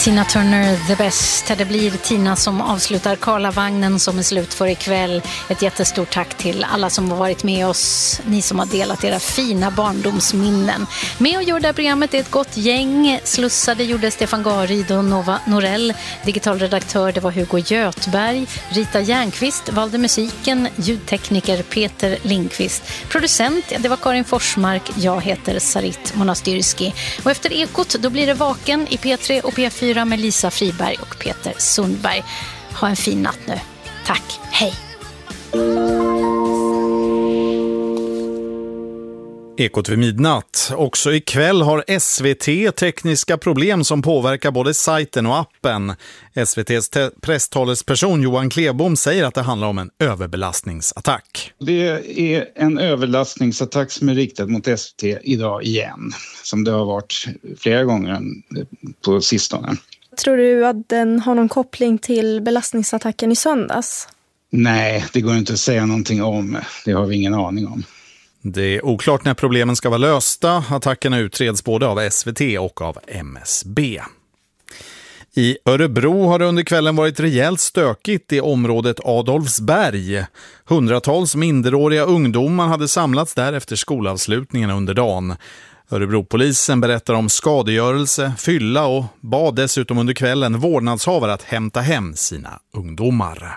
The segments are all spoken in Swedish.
Tina Turner, The Best. Det blir Tina som avslutar Karlavagnen som är slut för ikväll. Ett jättestort tack till alla som har varit med oss. Ni som har delat era fina barndomsminnen. Med och gör det här programmet är ett gott gäng. Slussade gjorde Stefan Garid och Nova Norell. Digitalredaktör det var Hugo Götberg. Rita Järnqvist valde musiken. Ljudtekniker Peter Lindqvist. Producent det var Karin Forsmark. Jag heter Sarit Monastyrski. Och efter Ekot då blir det Vaken i P3 och P4 med Lisa Friberg och Peter Sundberg. Ha en fin natt nu. Tack. Hej. Ekot vid midnatt. Också ikväll har SVT tekniska problem som påverkar både sajten och appen. SVT:s presstalesperson Johan Klebom säger att det handlar om en överbelastningsattack. Det är en överbelastningsattack som är riktad mot SVT idag igen. Som det har varit flera gånger på sistone. Tror du att den har någon koppling till belastningsattacken i söndags? Nej, det går inte att säga någonting om. Det har vi ingen aning om. Det är oklart när problemen ska vara lösta. Attackerna utreds både av SVT och av MSB. I Örebro har det under kvällen varit rejält stökigt i området Adolfsberg. Hundratals minderåriga ungdomar hade samlats där efter skolavslutningen under dagen. Örebropolisen berättar om skadegörelse, fylla och bad dessutom under kvällen vårdnadshavare att hämta hem sina ungdomar.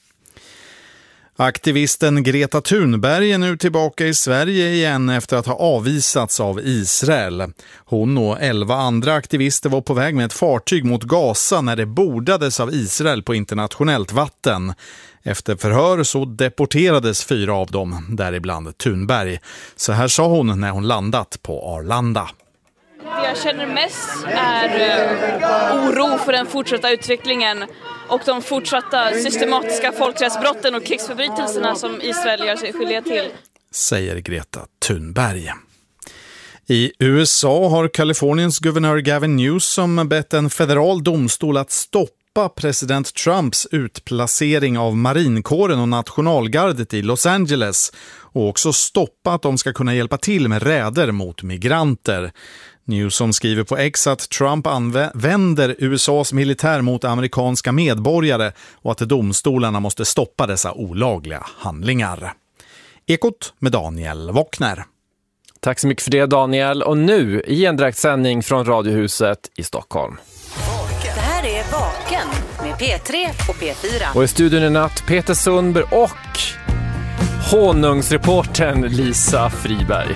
Aktivisten Greta Thunberg är nu tillbaka i Sverige igen efter att ha avvisats av Israel. Hon och 11 andra aktivister var på väg med ett fartyg mot Gaza när det bordades av Israel på internationellt vatten. Efter förhör så deporterades 4 av dem, däribland Thunberg. Så här sa hon när hon landat på Arlanda. Det jag känner mest är oro för den fortsatta utvecklingen och de fortsatta systematiska folkrättsbrotten och krigsförbrytelserna som Israel gör sig skyldiga till. Säger Greta Thunberg. I USA har Kaliforniens guvernör Gavin Newsom bett en federal domstol att stoppa president Trumps utplacering av marinkåren och nationalgardet i Los Angeles och också stoppa att de ska kunna hjälpa till med räder mot migranter. Newsom skriver på X att Trump använder USAs militär mot amerikanska medborgare och att domstolarna måste stoppa dessa olagliga handlingar. Ekot med Daniel Wockner. Tack så mycket för det Daniel. Och nu i en direktsändning från Radiohuset i Stockholm. Det här är Vaken med P3 och P4. Och i studion i natt Peter Sundberg och honungsreportern Lisa Friberg.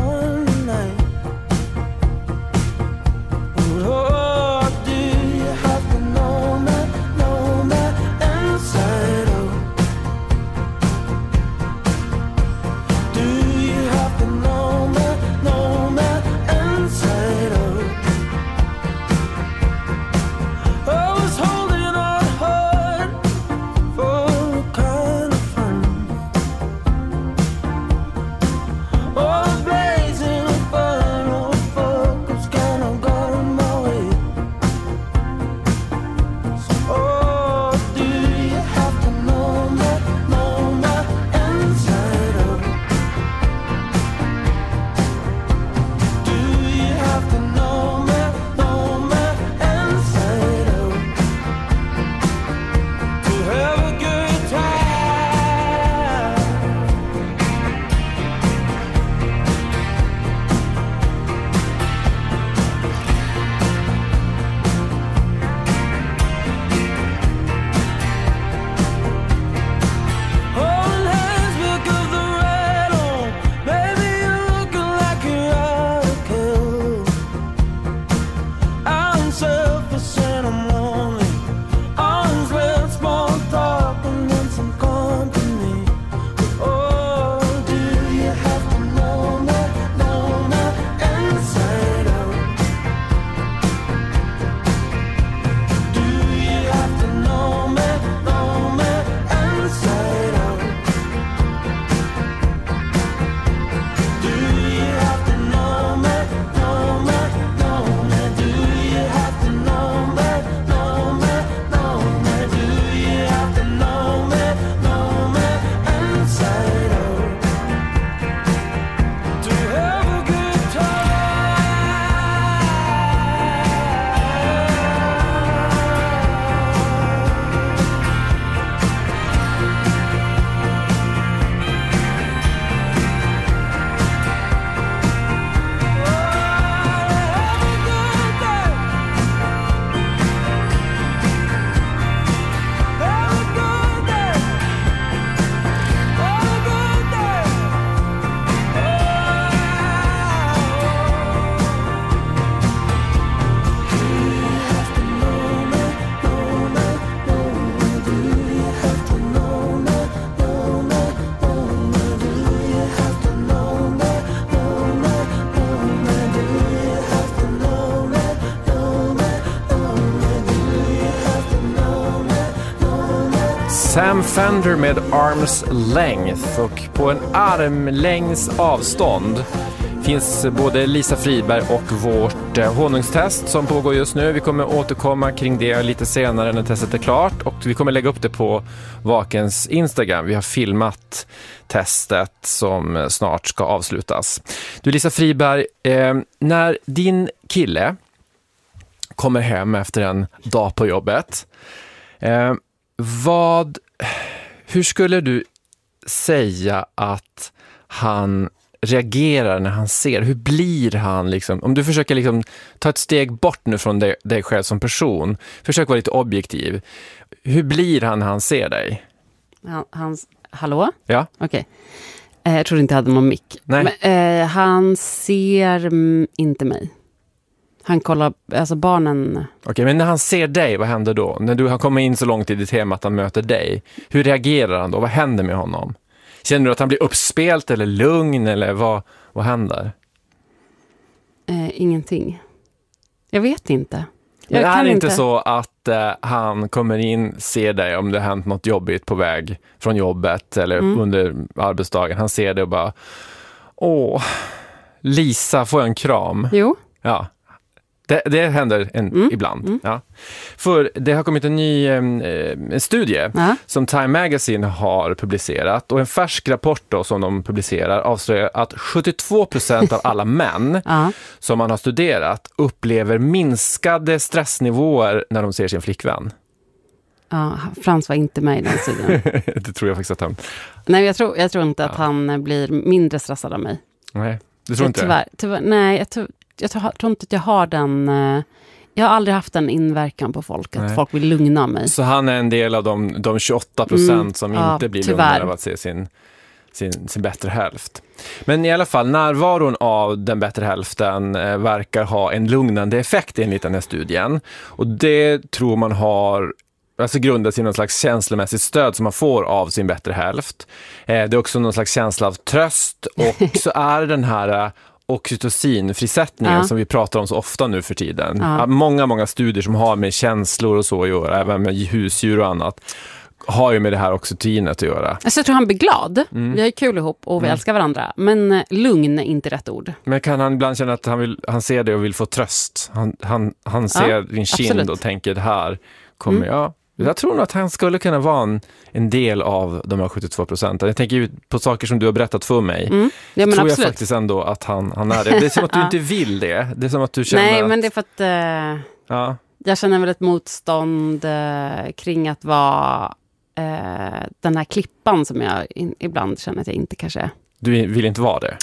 Oh, do you have Sam Fender med Arms Length, och på en armlängds avstånd finns både Lisa Friberg och vårt honungstest som pågår just nu. Vi kommer återkomma kring det lite senare när testet är klart, och vi kommer lägga upp det på Vakens Instagram. Vi har filmat testet som snart ska avslutas. Du Lisa Friberg, när din kille kommer hem efter en dag på jobbet, hur skulle du säga att han reagerar när han ser? Hur blir han liksom? Om du försöker liksom ta ett steg bort nu från dig själv som person, försök vara lite objektiv. Hur blir han när han ser dig? Hallå? Ja. Okej. Jag trodde inte jag hade någon mick. Nej. Men, han ser inte mig. Han kollar, alltså barnen... Okej, men när han ser dig, vad händer då? När han kommer in så långt i ditt hem att han möter dig, hur reagerar han då? Vad händer med honom? Känner du att han blir uppspelt eller lugn, eller vad händer? Ingenting. Jag vet inte. Men är det inte så att han kommer in, ser dig om det har hänt något jobbigt på väg från jobbet eller under arbetsdagen. Han ser det och bara, Lisa, får jag en kram? Jo. Ja. Det händer ibland. Ja. För det har kommit en ny studie som Time Magazine har publicerat, och en färsk rapport då, som de publicerar avslöjar att 72% av alla män som man har studerat upplever minskade stressnivåer när de ser sin flickvän. Ja, Frans var inte med i den studien. Det tror jag faktiskt att han... Nej, jag tror inte att han blir mindre stressad av mig. Nej, du tror inte tyvärr, nej, jag tror inte att jag har den... Jag har aldrig haft en inverkan på folk, att folk vill lugna mig. Så han är en del av de 28% som inte blir lugnare av att se sin bättre hälft. Men i alla fall, närvaron av den bättre hälften verkar ha en lugnande effekt enligt den här studien. Och det tror man har... alltså grundas i någon slags känslomässigt stöd som man får av sin bättre hälft. Det är också någon slags känsla av tröst, och så är den här oxytocinfrisättningen som vi pratar om så ofta nu för tiden. Många studier som har med känslor och så att göra, även med husdjur och annat, har ju med det här oxytocinet att göra. Alltså jag tror han blir glad. Vi har kul ihop och vi älskar varandra. Men lugn är inte rätt ord. Men kan han ibland känna att han ser det och vill få tröst? Han ser din kind absolut. Och tänker, det här kommer jag... Jag tror nog att han skulle kunna vara en del av de här 72%. Jag tänker ju på saker som du har berättat för mig. Ja, men tror absolut. jag faktiskt ändå att han är det. Det är som att du inte vill det. Det är som att du känner... Nej, men det är för att jag känner väl ett motstånd kring att vara den här klippan som jag ibland känner att jag inte kanske är. Du vill inte vara det?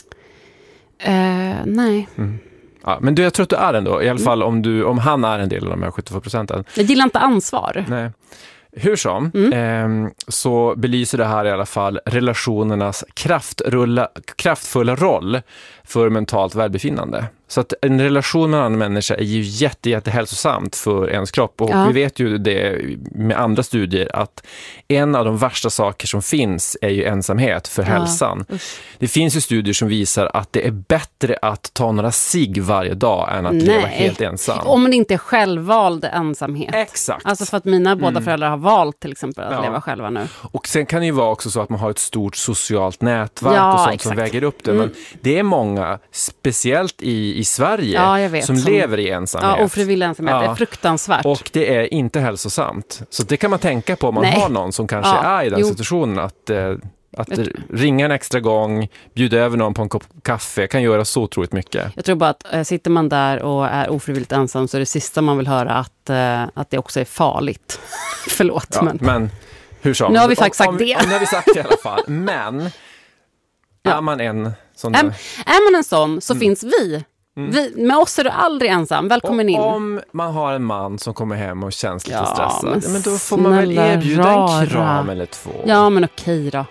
Nej. Ja, men jag tror att du är ändå, i alla fall om han är en del av de här 72%. Jag gillar inte ansvar. Nej. Hur som, så belyser det här i alla fall relationernas kraftfulla roll för mentalt välbefinnande. Så att en relation med en annan människa är ju jättehälsosamt för ens kropp. Och vi vet ju det med andra studier att en av de värsta saker som finns är ju ensamhet för hälsan. Det finns ju studier som visar att det är bättre att ta några cigg varje dag än att leva helt ensam. Om det inte är självvald ensamhet. Exakt. Alltså för att mina båda föräldrar har valt till exempel att leva själva nu. Och sen kan det ju vara också så att man har ett stort socialt nätverk och sånt som väger upp det. Men det är många, speciellt i Sverige, som lever i ensamhet. Ja, ofrivillig ensamhet. Det är fruktansvärt. Och det är inte hälsosamt. Så det kan man tänka på om man har någon som kanske är i den situationen, att ringa en extra gång, bjuda över någon på en kopp kaffe kan göra så otroligt mycket. Jag tror bara att sitter man där och är ofrivilligt ensam så är det sista man vill höra att det också är farligt. Förlåt. Men hur som? Nu har vi faktiskt sagt det. Nu har vi sagt det i alla fall. Men är man en sån där... Är man en sån så finns vi. Med oss är du aldrig ensam. Välkommen in. Om man har en man som kommer hem och känns lite stressad, men då får man väl erbjuda en kram eller två. Ja, men okej då.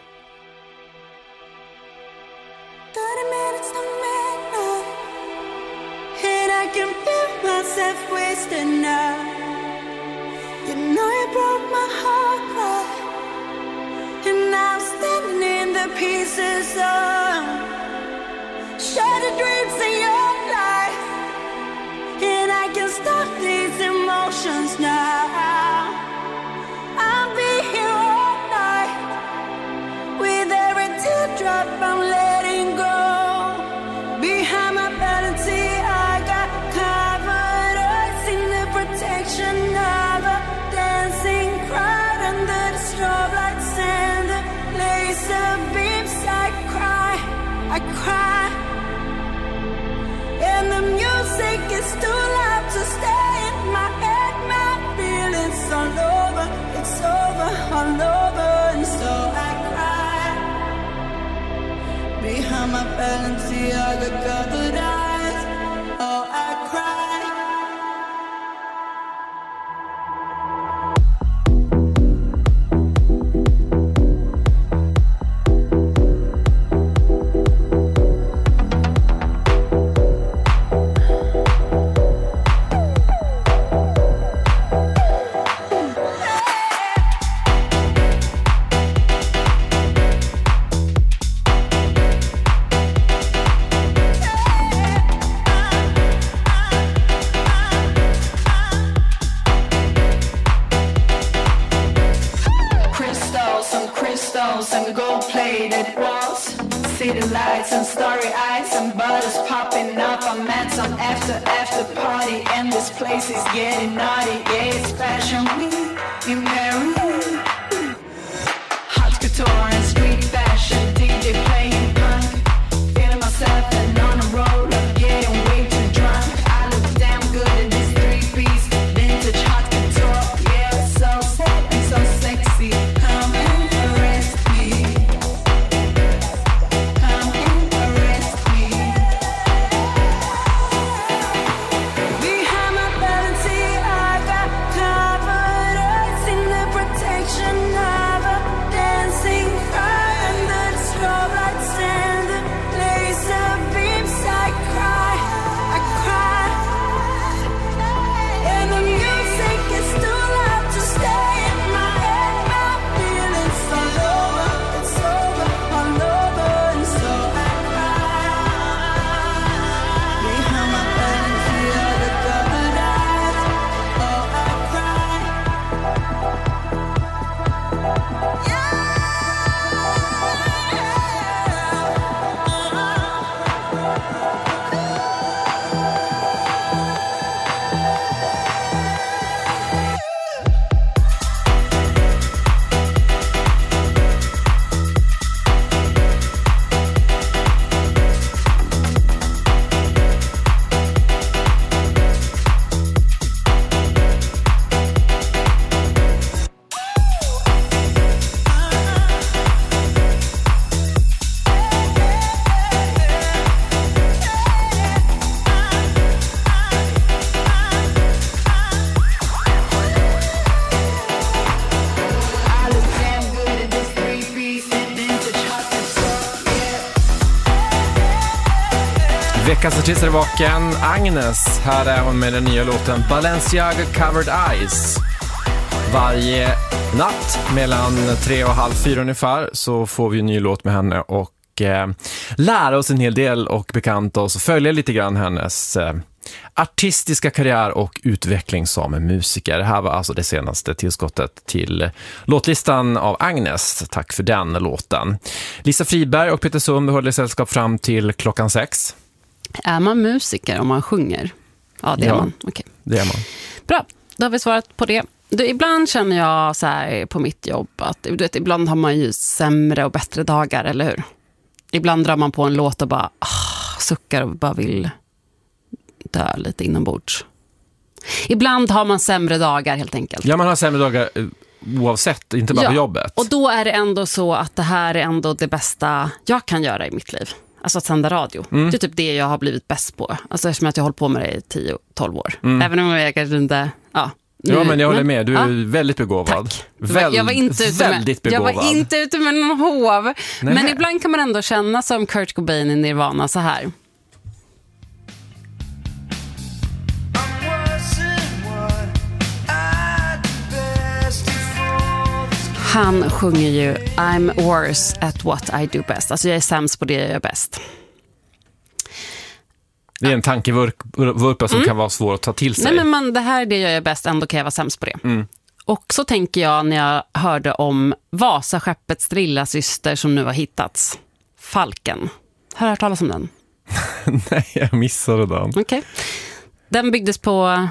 Shattered dreams in your life, and I can stop these emotions now. I'll be here all night. Balenciaga covered eyes. Oh, I cry. And gold-plated walls, city lights and starry eyes and butters popping up. I'm at some after party and this place is getting naughty. Yeah, it's fashion week in Paris. Hot couture and street fashion, DJ playing punk. Feeling myself and on a roll of getting way too drunk. I look damn good in this three-piece vintage hot couture. Yeah, it's so sad and so sexy. Come and arrest me. Come and arrest me. Behind my Balenciaga covered eyes in the protection of a dancing fire under the strobe lights and the laser beams. I cry, and the music is too loud to stay in my head. My feelings all over, it's over, all over, and so I cry. Behind my Balenciaga covered eyes, oh I cry. I look damn good in this three-piece and vintage hot couture. Yeah. Veckans artist är vaken, Agnes. Här är hon med den nya låten Balenciaga Covered Eyes. Varje natt mellan 3 och halv 4 ungefär så får vi en ny låt med henne och lära oss en hel del och bekanta oss och följa lite grann hennes artistiska karriär och utveckling som musiker. Det här var alltså det senaste tillskottet till låtlistan av Agnes. Tack för den låten. Lisa Friberg och Peter Sund håller sällskap fram till 6:00. Är man musiker om man sjunger? Ja, det är man. Okej. Det är man. Bra, då har vi svarat på det. Ibland känner jag så här på mitt jobb att du vet, ibland har man ju sämre och bättre dagar, eller hur? Ibland drar man på en låt och bara suckar och bara vill dö lite inombords. Ibland har man sämre dagar helt enkelt. Ja, man har sämre dagar oavsett, inte bara på jobbet. Och då är det ändå så att det här är ändå det bästa jag kan göra i mitt liv. Alltså att sända radio. Det är typ det jag har blivit bäst på. Alltså eftersom att jag har hållit på med det i 10-12 år. Även om jag kanske inte... Ja, men jag håller med. Du är väldigt begåvad. Tack. Jag var inte ute med någon hov. Nej. Men ibland kan man ändå känna som Kurt Cobain i Nirvana så här. Han sjunger ju I'm worse at what I do best. Alltså jag är sämst på det jag gör bäst. Det är en tankevurpa som kan vara svår att ta till sig. Nej, men det här är det jag gör bäst, ändå kan jag vara sämst på det. Och så tänker jag när jag hörde om Vasaskeppets lilla syster som nu har hittats. Falken. Har du hört talas om den? Nej, jag missade den. Okej. Den byggdes på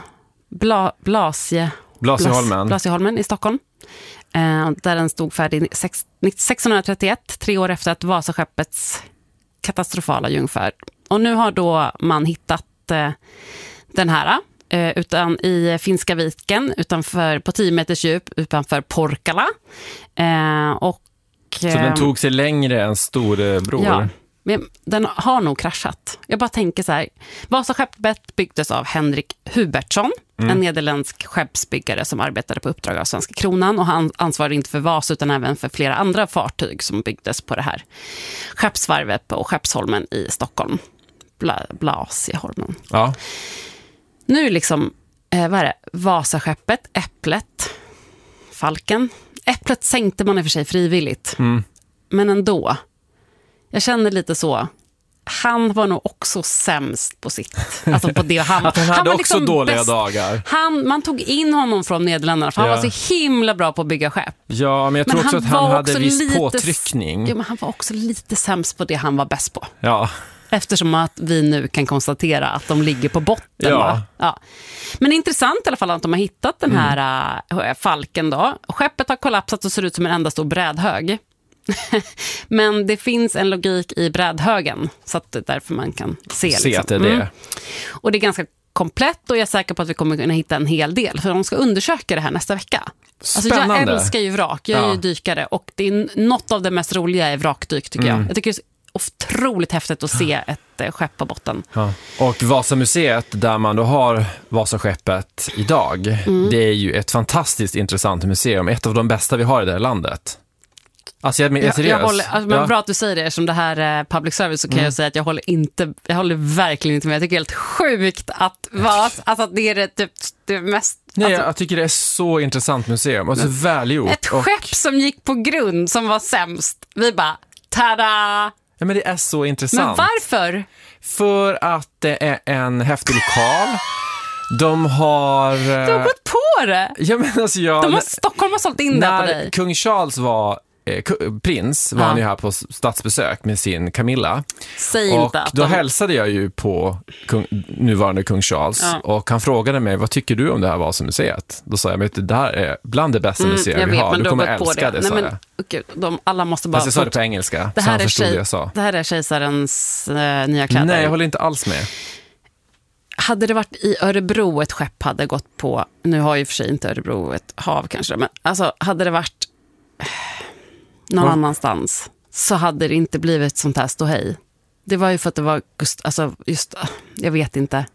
Blasieholmen i Stockholm. Där den stod färdig 1631, 3 år efter att Vasaskeppets katastrofala jungfärd. Och nu har då man hittat den här i Finska viken på 10 meters djup utanför Porkala. Så den tog sig längre än Storebror? Ja, Men den har nog kraschat. Jag bara tänker så här. Vasaskeppet byggdes av Henrik Hubertsson, en nederländsk skeppsbyggare som arbetade på uppdrag av Svenska kronan. Och han ansvarade inte för Vasa utan även för flera andra fartyg som byggdes på det här skeppsvarvet på Skeppsholmen i Stockholm. Blasieholmen. Ja. Nu liksom, vad är det? Vasaskeppet, Äpplet, Falken. Äpplet sänkte man i och för sig frivilligt. Men ändå. Jag känner lite så. Han var nog också sämst på sitt. Alltså på det han hade var också liksom dåliga dagar. Man tog in honom från Nederländerna för han var så himla bra på att bygga skepp. Ja, men jag tror också att han hade viss påtryckning. Ja, men han var också lite sämst på det han var bäst på. Ja. Eftersom att vi nu kan konstatera att de ligger på botten. Ja. Va? Ja. Men intressant i alla fall att de har hittat den här Falken då. Skeppet har kollapsat och ser ut som en enda stor brädhög. Men det finns en logik i brädhögen, så att det är därför man kan se liksom. Att det är det. Och det är ganska komplett och jag är säker på att vi kommer kunna hitta en hel del. För de ska undersöka det här nästa vecka. Spännande. Alltså jag älskar ju vrak, jag är ju dykare. Och det är något av det mest roliga är vrakdyk tycker jag. Jag tycker det är otroligt häftigt att se ett skepp på botten. Ja. Och Vasamuseet där man då har Vasaskeppet idag, det är ju ett fantastiskt intressant museum. Ett av de bästa vi har i det här landet. Alltså jag är seriös. Men bra att du säger det, som det här är public service så kan jag säga att jag håller verkligen inte med. Jag tycker det är helt sjukt att alltså det är det mest... Nej, alltså, jag tycker det är så intressant museum och så välgjort. Ett skepp som gick på grund som var sämst. Vi bara, tada! Ja, men det är så intressant. Men varför? För att det är en häftig lokal. De har gått på det. Ja, men alltså Stockholm har sålt in det på dig. När kung Charles var prins var han ju här på statsbesök med sin Camilla. Säg inte och då hälsade jag ju på nuvarande kung Charles och han frågade mig, vad tycker du om det här Vasamuseet? Då sa jag, men det här är bland det bästa museet vi har. Du kommer älska det, sa jag. Okay, alla måste bara... Fast jag sa det på engelska, så han förstod det jag sa. Det här är kejsarens nya kläder. Nej, jag håller inte alls med. Hade det varit i Örebro ett skepp hade gått på, nu har ju för sig inte Örebro ett hav kanske, men alltså hade det varit någon annanstans så hade det inte blivit sånt här ståhej. Det var ju för att det var jag vet inte.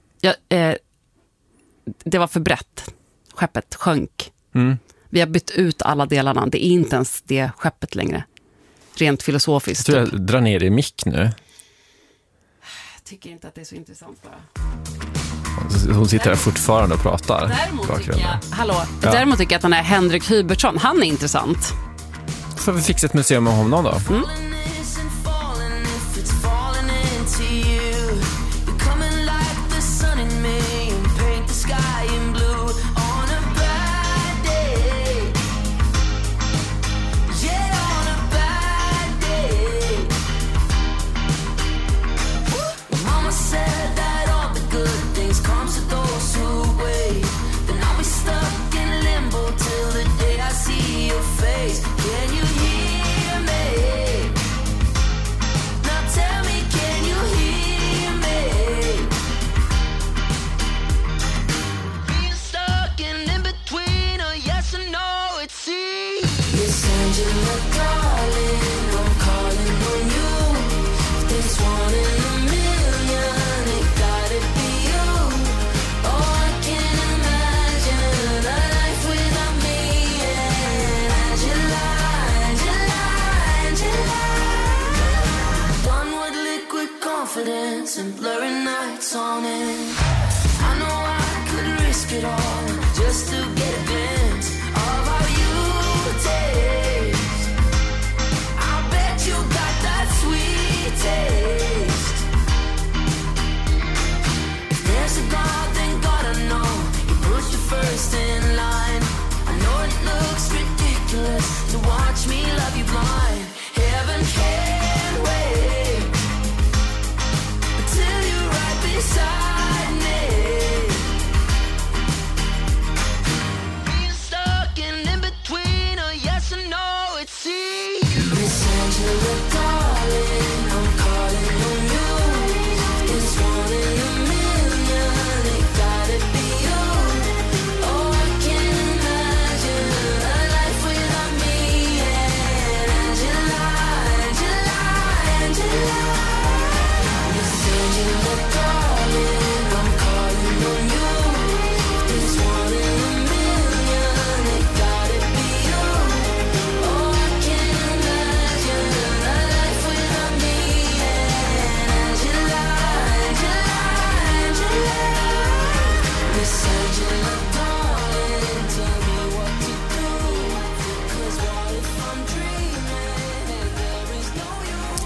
Det var för brett. Skeppet sjönk. Vi har bytt ut alla delarna. Det är inte ens det skeppet längre. Rent filosofiskt. Jag tror jag drar ner i mick nu. Jag tycker inte att det är så intressant bara. Hon sitter här fortfarande och pratar. Däremot tycker jag att den här Henrik Hubertsson, han är intressant. Får vi fixa ett museum med honom då?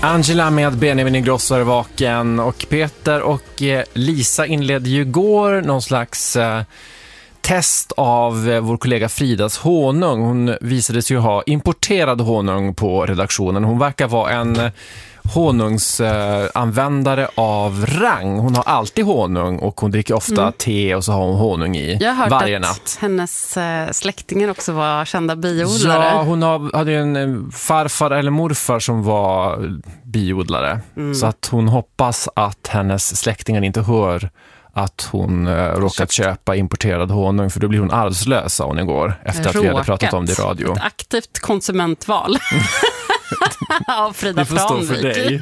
Angela med Benjamin Ingrosso är vaken och Peter och Lisa inledde ju igår någon slags test av vår kollega Fridas honung. Hon visade sig ju ha importerad honung på redaktionen. Hon verkar vara en honungsanvändare av rang. Hon har alltid honung och hon dricker ofta te och så har hon honung i varje natt. Jag har hört att hennes släktingar också var kända biodlare. Ja, hon hade ju en farfar eller morfar som var biodlare. Så att hon hoppas att hennes släktingar inte hör att hon råkat köpa importerad honung, för då blir hon arvslös, sa hon igår, efter att vi hade pratat om det i radio. Ett aktivt konsumentval av Frida Franvik.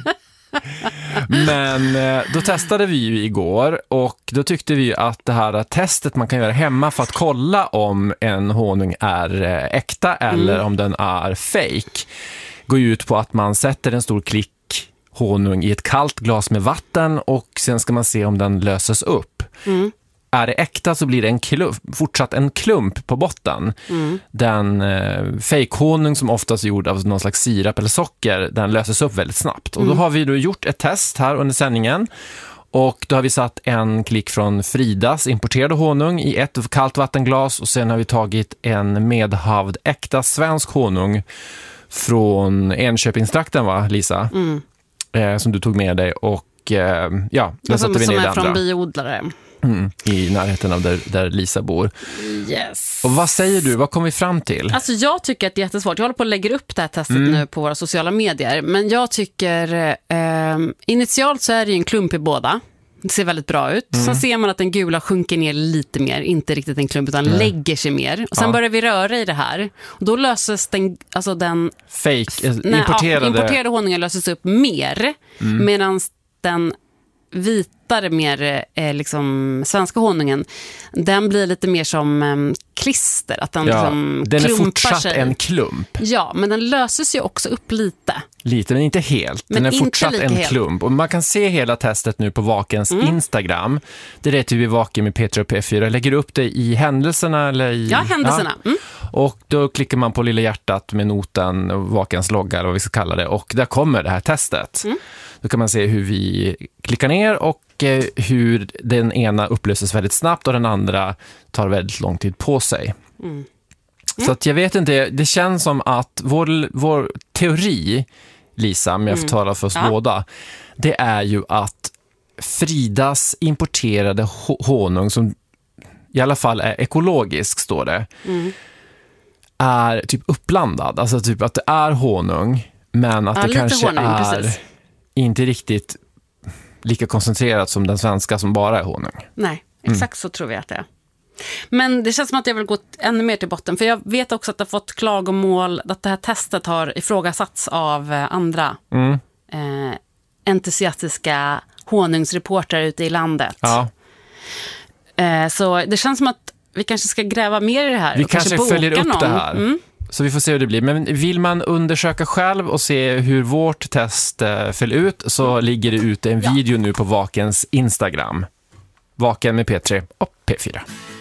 Men då testade vi ju igår och då tyckte vi att det här testet man kan göra hemma för att kolla om en honung är äkta eller om den är fake går ut på att man sätter en stor klick honung i ett kallt glas med vatten och sen ska man se om den löses upp. Är det äkta så blir det fortsatt en klump på botten. Den fake-honung som oftast är gjord av någon slags sirap eller socker, den löses upp väldigt snabbt. Och då har vi då gjort ett test här under sändningen. Och då har vi satt en klick från Fridas importerade honung i ett kallt vattenglas och sen har vi tagit en medhavd äkta svensk honung från Enköpingstrakten, va, Lisa? Som du tog med dig och ja, där satte vi ner det andra. Från biodlare. I närheten av där Lisa bor. Yes. Och vad säger du? Vad kom vi fram till? Alltså jag tycker att det är jättesvårt. Jag håller på att lägga upp det här testet nu på våra sociala medier. Men jag tycker initialt så är det ju en klump i båda. Det ser väldigt bra ut. Sen ser man att den gula sjunker ner lite mer. Inte riktigt en klump utan lägger sig mer. Och sen börjar vi röra i det här. Och då löses den fake, importerade honungen löses upp mer. Medan den vitare, mer liksom svenska honungen, den blir lite mer som klister, att den liksom den är fortsatt sig. En klump. Ja, men den löses ju också upp lite. Lite, men inte helt. Den är fortsatt en klump. Och man kan se hela testet nu på Vakens Instagram. Det heter vi Vaken med Peter och P4. Lägger upp det i händelserna eller i... Ja, händelserna. Och då klickar man på lilla hjärtat med noten Vakens logga eller vad vi ska kalla det. Och där kommer det här testet. Då kan man se hur vi klickar ner och hur den ena upplöses väldigt snabbt och den andra tar väldigt lång tid på sig. Så att jag vet inte, det känns som att vår teori, Lisa, om jag får tala för oss båda, det är ju att Fridas importerade honung, som i alla fall är ekologisk, står det, är typ uppblandad. Alltså typ att det är honung, men att det kanske är inte riktigt lika koncentrerat som den svenska som bara är honung. Nej, exakt så tror vi att det är. Men det känns som att jag vill gå ännu mer till botten. För jag vet också att det har fått klagomål, att det här testet har ifrågasatts av andra entusiastiska honungsreportrar ute i landet. Ja. Så det känns som att vi kanske ska gräva mer i det här. Vi kanske följer upp det här. Så vi får se hur det blir. Men vill man undersöka själv och se hur vårt test föll ut, så ligger det ute en video nu på Vakens Instagram. Vaken med P3 och P4.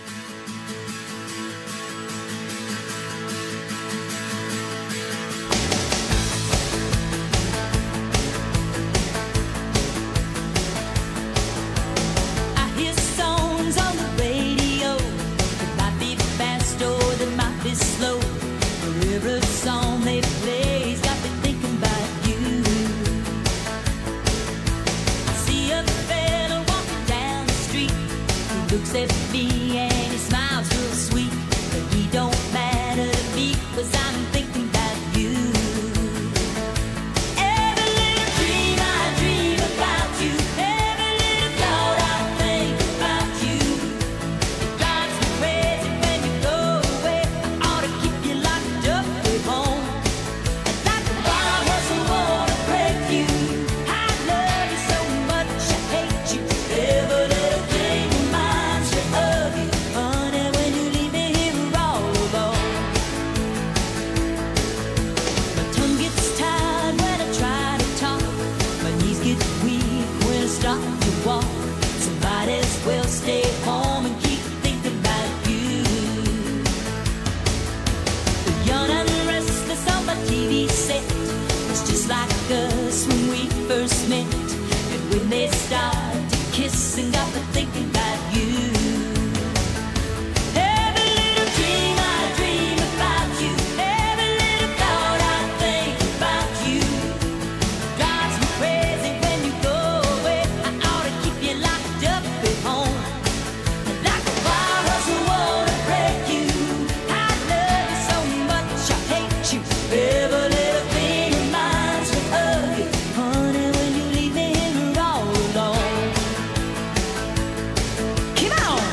Looks at me and he smiles real sweet, but he don't matter to me, 'cause I'm thinking about you. Every little dream I dream about you, every little thought I think about you. It drives me crazy when you go away. I ought to keep you locked up at home, and like a bomb doesn't wanna break you. I love you so much, I hate you. Every little thing reminds me of you, honey, when you leave me here all alone. My tongue gets tired when I try to talk, my knees get weak when I start to walk. So might as well stay home and keep thinking about you. Young and restless on my TV set, it's just like us when we first met, and when they start to kiss and got to thinking about you. Every little dream I dream about you, every little thought I think about you, drives me crazy when you go away. I ought to keep you locked up at home, like a virus who wanna break you. I love you so much, I hate you. Every little thing reminds me of you, honey, when you leave me here all alone. Come on!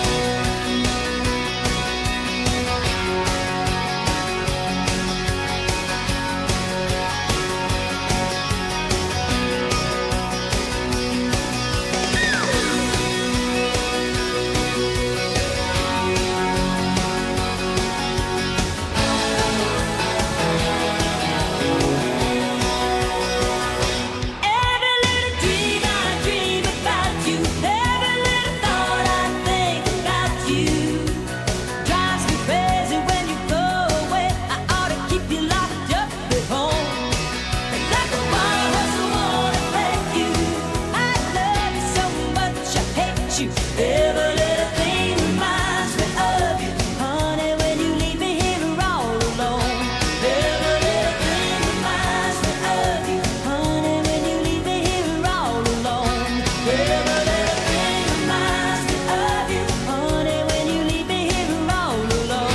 Every little dream I dream about you, every little thought I think about you, drives me crazy when you go away. I ought to keep you locked up at home, like a virus who wanna break you. I love you so much, I hate you. Every little thing reminds me of you, honey, when you leave me here all alone. Every little thing reminds me of you, honey, when you leave me here all alone. Every little thing reminds me of you, honey, when you leave me here all alone.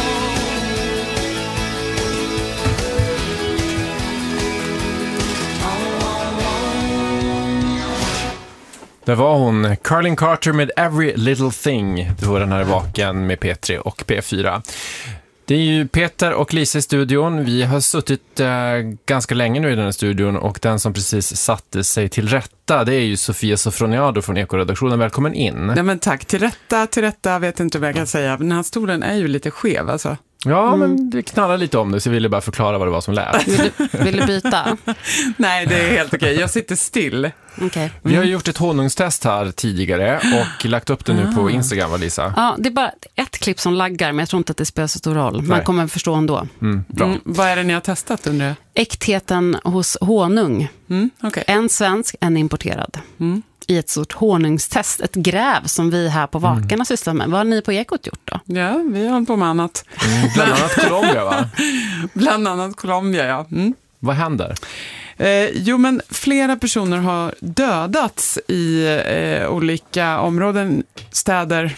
Det var hon, Carlin Carter med Every Little Thing. Det var den här vaken med P3 och P4. Det är ju Peter och Lisa i studion. Vi har suttit ganska länge nu i den här studion, och den som precis satte sig till rätta, det är ju Sofia Sofroniado från Ekoredaktionen. Välkommen in. Nej, men tack. Till rätta, vet inte vad jag kan säga. Den här stolen är ju lite skev alltså. Ja, men det knallar lite om det, så jag ville bara förklara vad det var som lät. Vill du byta? Nej, det är helt okej. Jag sitter still. Okay. Vi har gjort ett honungstest här tidigare och lagt upp det nu på Instagram, va, Lisa? Ja, det är bara ett klipp som laggar, men jag tror inte att det spelar så stor roll. Man kommer förstå ändå. Bra. Vad är det ni har testat under? Äktheten hos honung. Okay. En svensk, en importerad. I ett stort honungstest. Ett gräv som vi här på Vakarna sysslar med. Vad har ni på Ekot gjort då? Ja, vi har hållit på med annat. Bland annat Colombia, va? Bland annat Colombia, ja. Vad händer? Jo, men flera personer har dödats i olika områden, städer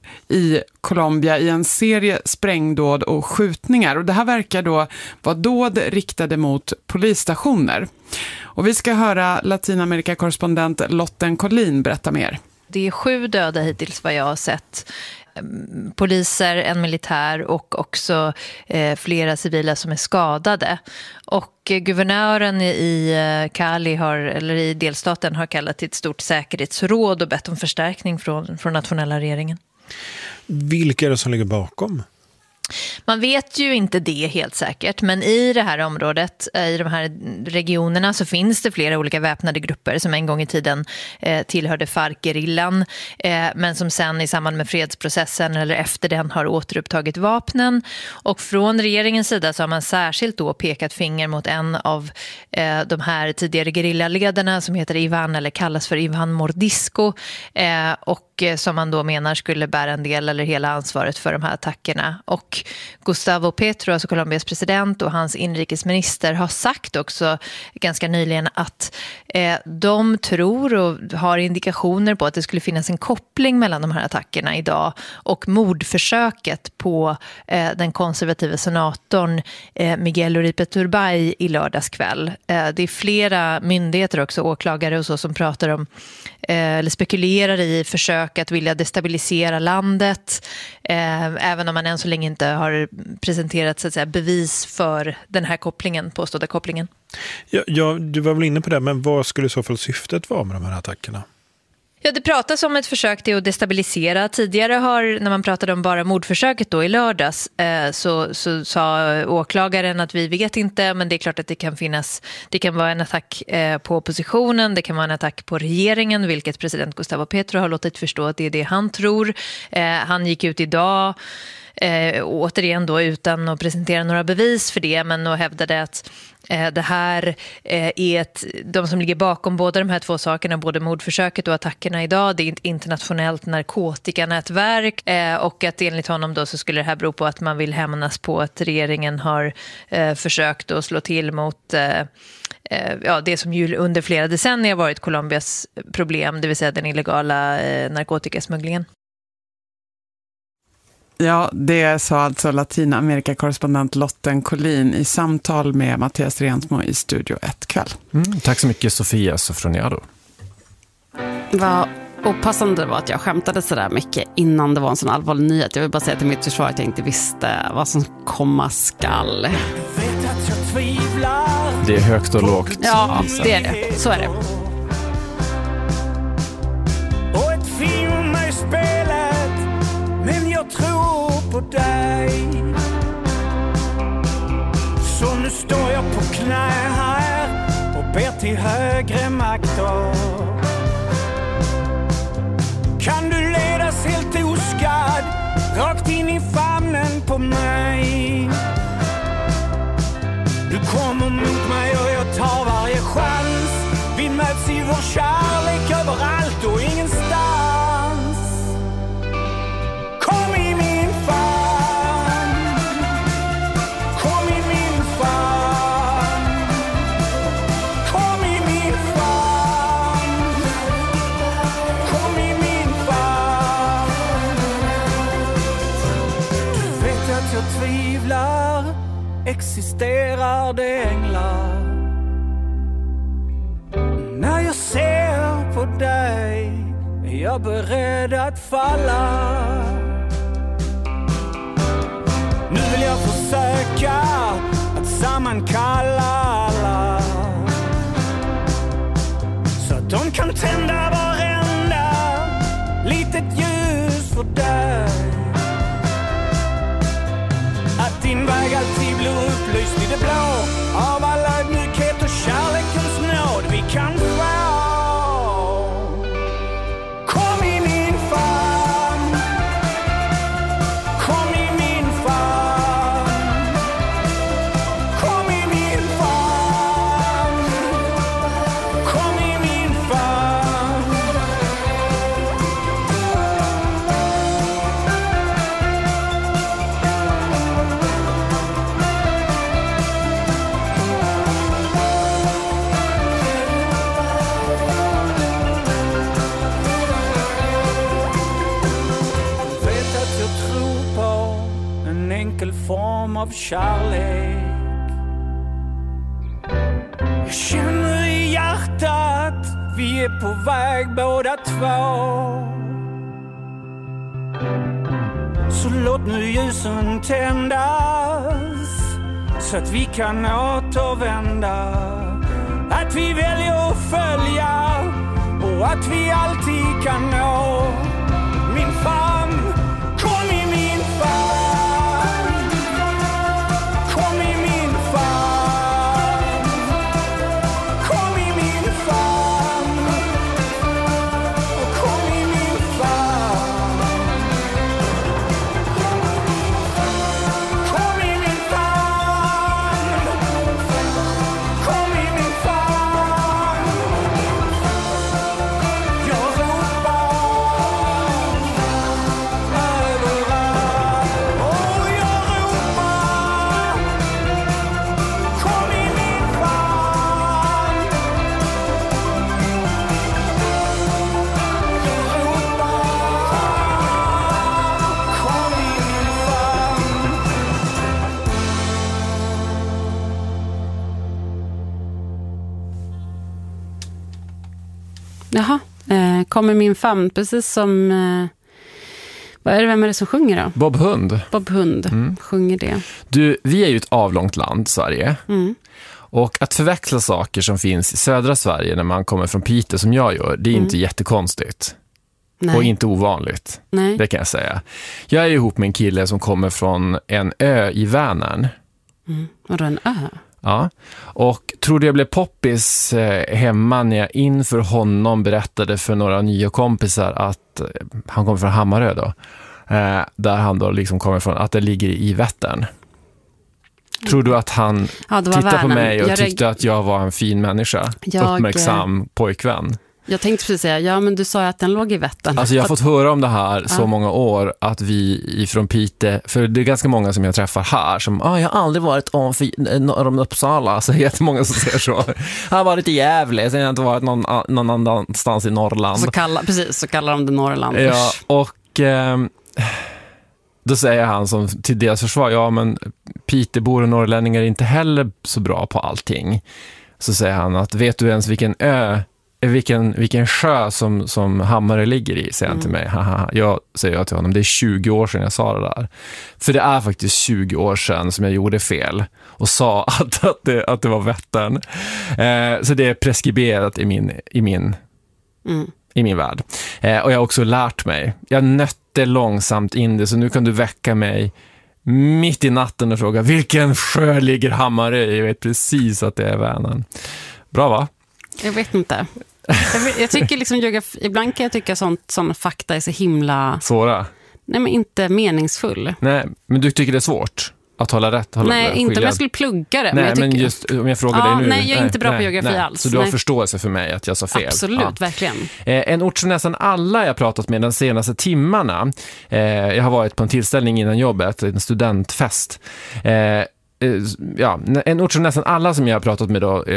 i Colombia i en serie sprängdåd och skjutningar. Och det här verkar då vara dåd riktade mot polisstationer. Och vi ska höra Latinamerika-korrespondent Lotten Collin berätta mer. Det är 7 döda hittills vad jag har sett. Poliser, en militär och också flera civila som är skadade. Och guvernören i Cali eller i delstaten har kallat till ett stort säkerhetsråd och bett om förstärkning från nationella regeringen. Vilka är det som ligger bakom? Man vet ju inte det helt säkert, men i det här området, i de här regionerna, så finns det flera olika väpnade grupper som en gång i tiden tillhörde FARC-gerillan, men som sen i samband med fredsprocessen eller efter den har återupptagit vapnen. Och från regeringens sida så har man särskilt då pekat finger mot en av de här tidigare gerillaledarna som heter Ivan, eller kallas för Ivan Mordisco, och som man då menar skulle bära en del eller hela ansvaret för de här attackerna. Och Gustavo Petro, alltså Colombias president, och hans inrikesminister har sagt också ganska nyligen att de tror och har indikationer på att det skulle finnas en koppling mellan de här attackerna idag och mordförsöket på den konservativa senatorn Miguel Uribe Turbay i lördagskväll. Det är flera myndigheter också, åklagare och så, som pratar om eller spekulerar i försök att vilja destabilisera landet, även om man än så länge inte har presenterat, så att säga, bevis för den här kopplingen, påstådda kopplingen. Ja, du var väl inne på det, men vad skulle i så fall syftet vara med de här attackerna? Ja, det pratas om ett försök till att destabilisera. Tidigare när man pratade om bara mordförsöket då i lördags, så sa åklagaren att vi vet inte, men det är klart att det kan vara en attack på oppositionen, det kan vara en attack på regeringen, vilket president Gustavo Petro har låtit förstå att det är det han tror. Han gick ut idag återigen då utan att presentera några bevis för det, men och hävdade att det här är de som ligger bakom båda de här två sakerna, både mordförsöket och attackerna idag, det är ett internationellt narkotikanätverk, och att enligt honom då så skulle det här bero på att man vill hämnas på att regeringen har försökt att slå till mot det som ju under flera decennier varit Colombias problem, det vill säga den illegala narkotikasmugglingen. Ja, det sa alltså Latinamerika-korrespondent Lotten Collin i samtal med Mattias Rensmo i Studio 1 kväll. Tack så mycket Sofia Sofroniado. Vad opassande var att jag skämtade så där mycket innan det var en sån allvarlig nyhet. Jag vill bara säga till mitt försvar att jag inte visste vad som komma skall. Det är högt och lågt. Ja, det är det. Så är det. Och ett film är spelet, men jag tror på dig. Så nu står jag på knä här och ber till högre makter. Kan du ledas helt oskadd rakt in i famnen på mig? Du kommer mot mig och jag tar varje chans. Vi möts i vår kärlek överallt och ingenstans. Kom i min famn. Kom i min famn. Kom i min famn. Kom i min famn. Du vet att jag tvivlar. Existerar det änglar? När jag ser på dig är jag beredd att falla. Nu vill jag försöka att sammankalla alla, så att de kan tända varenda litet ljus för dig. Att din väg alltid blir upplyst i det blå av all ödmjukhet och kärlekens nåd vi kan få. Kom i min famn. Kom i min famn. Kom i min famn. Kom i min famn. Form av kärlek. Jag känner i hjärtat vi är på väg båda två. Så låt nu ljusen tändas så att vi kan återvända. Att vi väljer att följa och att vi alltid kan nå min famn. Kom i min famn. Jaha, kommer min famn, precis som... Vem är det som sjunger då? Bob Hund. Bob Hund sjunger det. Du, vi är ju ett avlångt land, Sverige. Och att förväxla saker som finns i södra Sverige när man kommer från Piteå som jag gör, det är inte jättekonstigt. Nej. Och inte ovanligt. Nej. Det kan jag säga. Jag är ihop med en kille som kommer från en ö i Vänern. Och en ö? Ja, och trodde jag blev poppis hemma när jag inför honom berättade för några nya kompisar att han kommer från Hammarö då. där han då liksom kommer från, att det ligger i Vättern. Tror du att han tittade på mig och tyckte att jag var en fin människa? Uppmärksam pojkvän? Jag tänkte precis säga, men du sa ju att den låg i Vättern. Alltså jag har fått höra om det här så många år, att vi ifrån Piteå, för det är ganska många som jag träffar här som, jag har aldrig varit norr om Uppsala, så jättemånga som säger så. Jag har varit i Gävle, sen har jag inte varit någon annanstans i Norrland. Så kallar de det Norrland. Ja, och då säger han som till deras försvar, men Piteåbor och norrlänningar är inte heller så bra på allting. Så säger han att, vet du ens vilken sjö som Hammarö ligger i, säger han till mig. Jag säger till honom, det är 20 år sedan jag sa det där. För det är faktiskt 20 år sedan som jag gjorde fel och sa att det var Vättern. Så det är preskriberat i min värld. Och jag har också lärt mig. Jag nötte långsamt in det, så nu kan du väcka mig mitt i natten och fråga, vilken sjö ligger Hammarö? Jag vet precis att det är Vänern. Bra, va? Jag vet inte. Jag tycker liksom ibland kan jag tycka sån fakta är så himla svåra. Nej, men inte meningsfull. Nej, men du tycker det är svårt att hålla rätt? Nej, inte om jag skulle plugga det. Nej, men just om jag frågar dig nu. Nej, jag är inte bra på geografi alls. Så du har förståelse för mig att jag sa fel? Absolut, verkligen. En ort som nästan alla jag pratat med de senaste timmarna. Jag har varit på en tillställning innan jobbet, en studentfest. En ort som nästan alla som jag har pratat med då,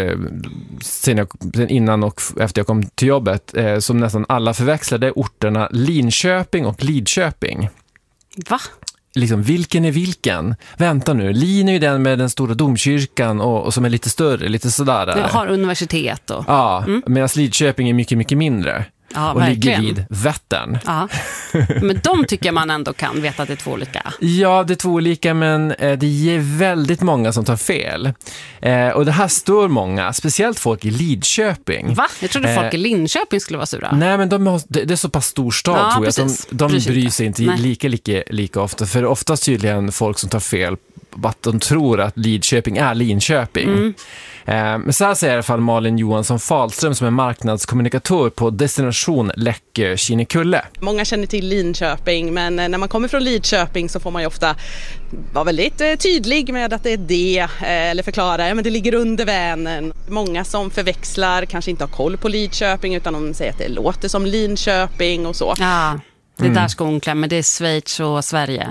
sen innan och efter jag kom till jobbet, som nästan alla förväxlade orterna Linköping och Lidköping. Va? Liksom, vilken är vilken? Vänta nu, Lin är ju den med den stora domkyrkan och som är lite större, lite sådär. Jag har universitet då. Ja, medan Lidköping är mycket, mycket mindre. Ja, och verkligen. ligger vid Vättern. Ja. Men de tycker man ändå kan veta att det är två olika. Ja, det är två olika, men det ger väldigt många som tar fel. Och det här står många, speciellt folk i Lidköping. Va? Jag trodde folk i Linköping skulle vara sura. Nej, men det är så pass stor stad, tror jag. De bryr sig inte lika ofta. För oftast tydligen folk som tar fel, att de tror att Lidköping är Linköping. Men så här säger i alla fall Malin Johansson Falström, som är marknadskommunikatör på Destination Läckö Kinnekulle. Många känner till Linköping, men när man kommer från Lidköping så får man ju ofta vara väldigt tydlig med att det är det, eller förklara, men det ligger under Vänern. Många som förväxlar kanske inte har koll på Lidköping, utan de säger att det låter som Linköping och så. Ja, det är där skon klämmer, det är Schweiz och Sverige.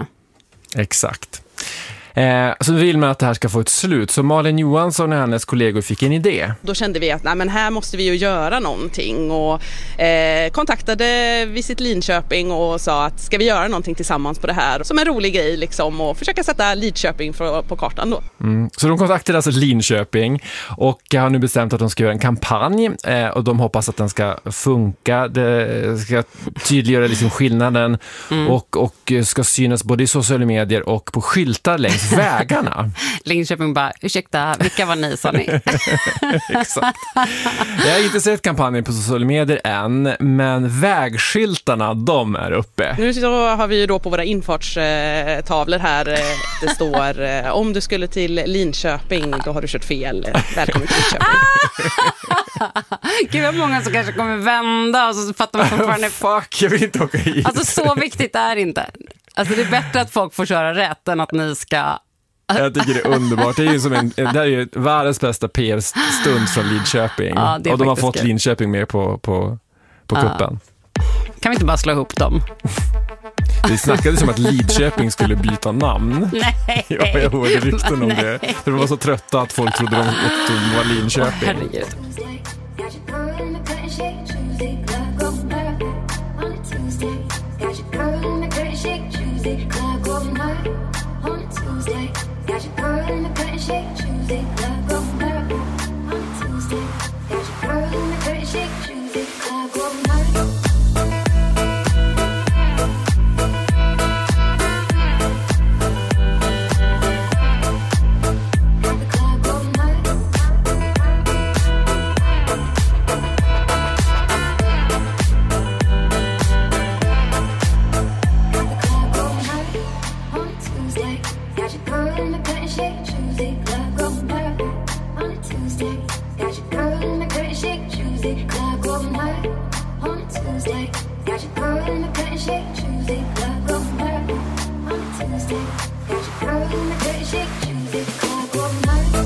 Exakt. Så vill man att det här ska få ett slut. Så Malin Johansson och hennes kollegor fick en idé. Då kände vi att men här måste vi ju göra någonting, och kontaktade Visit Linköping och sa att ska vi göra någonting tillsammans på det här som en rolig grej liksom, och försöka sätta Lidköping på kartan då. Så de kontaktade alltså Linköping och har nu bestämt att de ska göra en kampanj, och de hoppas att den ska funka. Det ska tydliggöra liksom skillnaden och ska synas både i sociala medier och på skyltar längs vägarna. Linköping bara, ursäkta, vilka var ni, sa ni? Exakt. Jag har inte sett kampanjen på sociala medier än, men vägskyltarna, de är uppe. Nu så har vi ju då på våra infartstavlor här, det står om du skulle till Linköping, då har du kört fel. Välkommen till Linköping. Gud, vad många som kanske kommer vända och så fattar man fortfarande. Fuck, jag vill inte åka hit. Alltså så viktigt är det inte. Alltså det är bättre att folk får köra rätt än att ni ska... Jag tycker det är underbart. Det är ju som det är ju världens bästa PR-stund från Lidköping. Ja, och de har fått kul. Linköping med på kuppen. Kan vi inte bara slå ihop dem? Det snackades om att Lidköping skulle byta namn. Nej. Jag hörde rykten om det. För de var så trötta att folk trodde att de var Linköping. Herregud. Got your girl in the curtain shake, choosy club overnight on a Tuesday. got your girl in the cut and shake, Tuesday, club go murder. On a Tuesday, got your girl in the cut and shake, Tuesday, club go murder.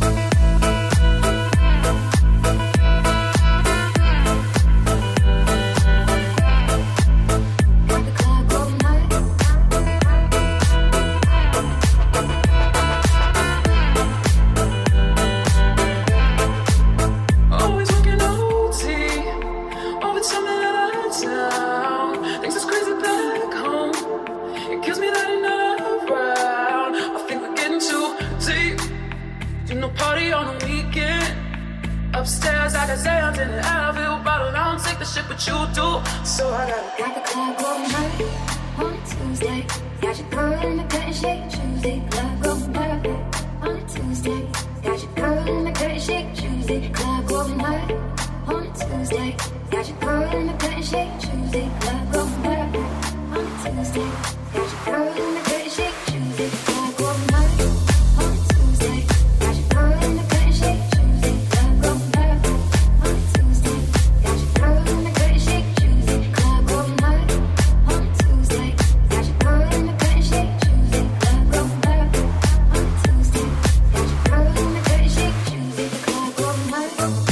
Upstairs, I can say I'm in it. I feel bottled. I don't take the shit, but you do. So I got the club going hard on a Tuesday. Got your girl in the cut and shake, Tuesday. Club going hard on a Tuesday. Got your girl in the cut and shake, Tuesday. Club going hard on a Tuesday. Got your girl in the cut and shake, Tuesday. Club going hard on a Tuesday. Got your girl in the cut and shake, Tuesday. Club going hard on a Tuesday. Got your girl in the cut and shake, Tuesday. Club going hard on a Tuesday. Got your girl in the cut and shake, Tuesday. Club going hard on a Tuesday. Got your girl in the cut and shake, Tuesday. Club going hard on a Tuesday. Got your girl in the cut and shake, Tuesday. Club going hard.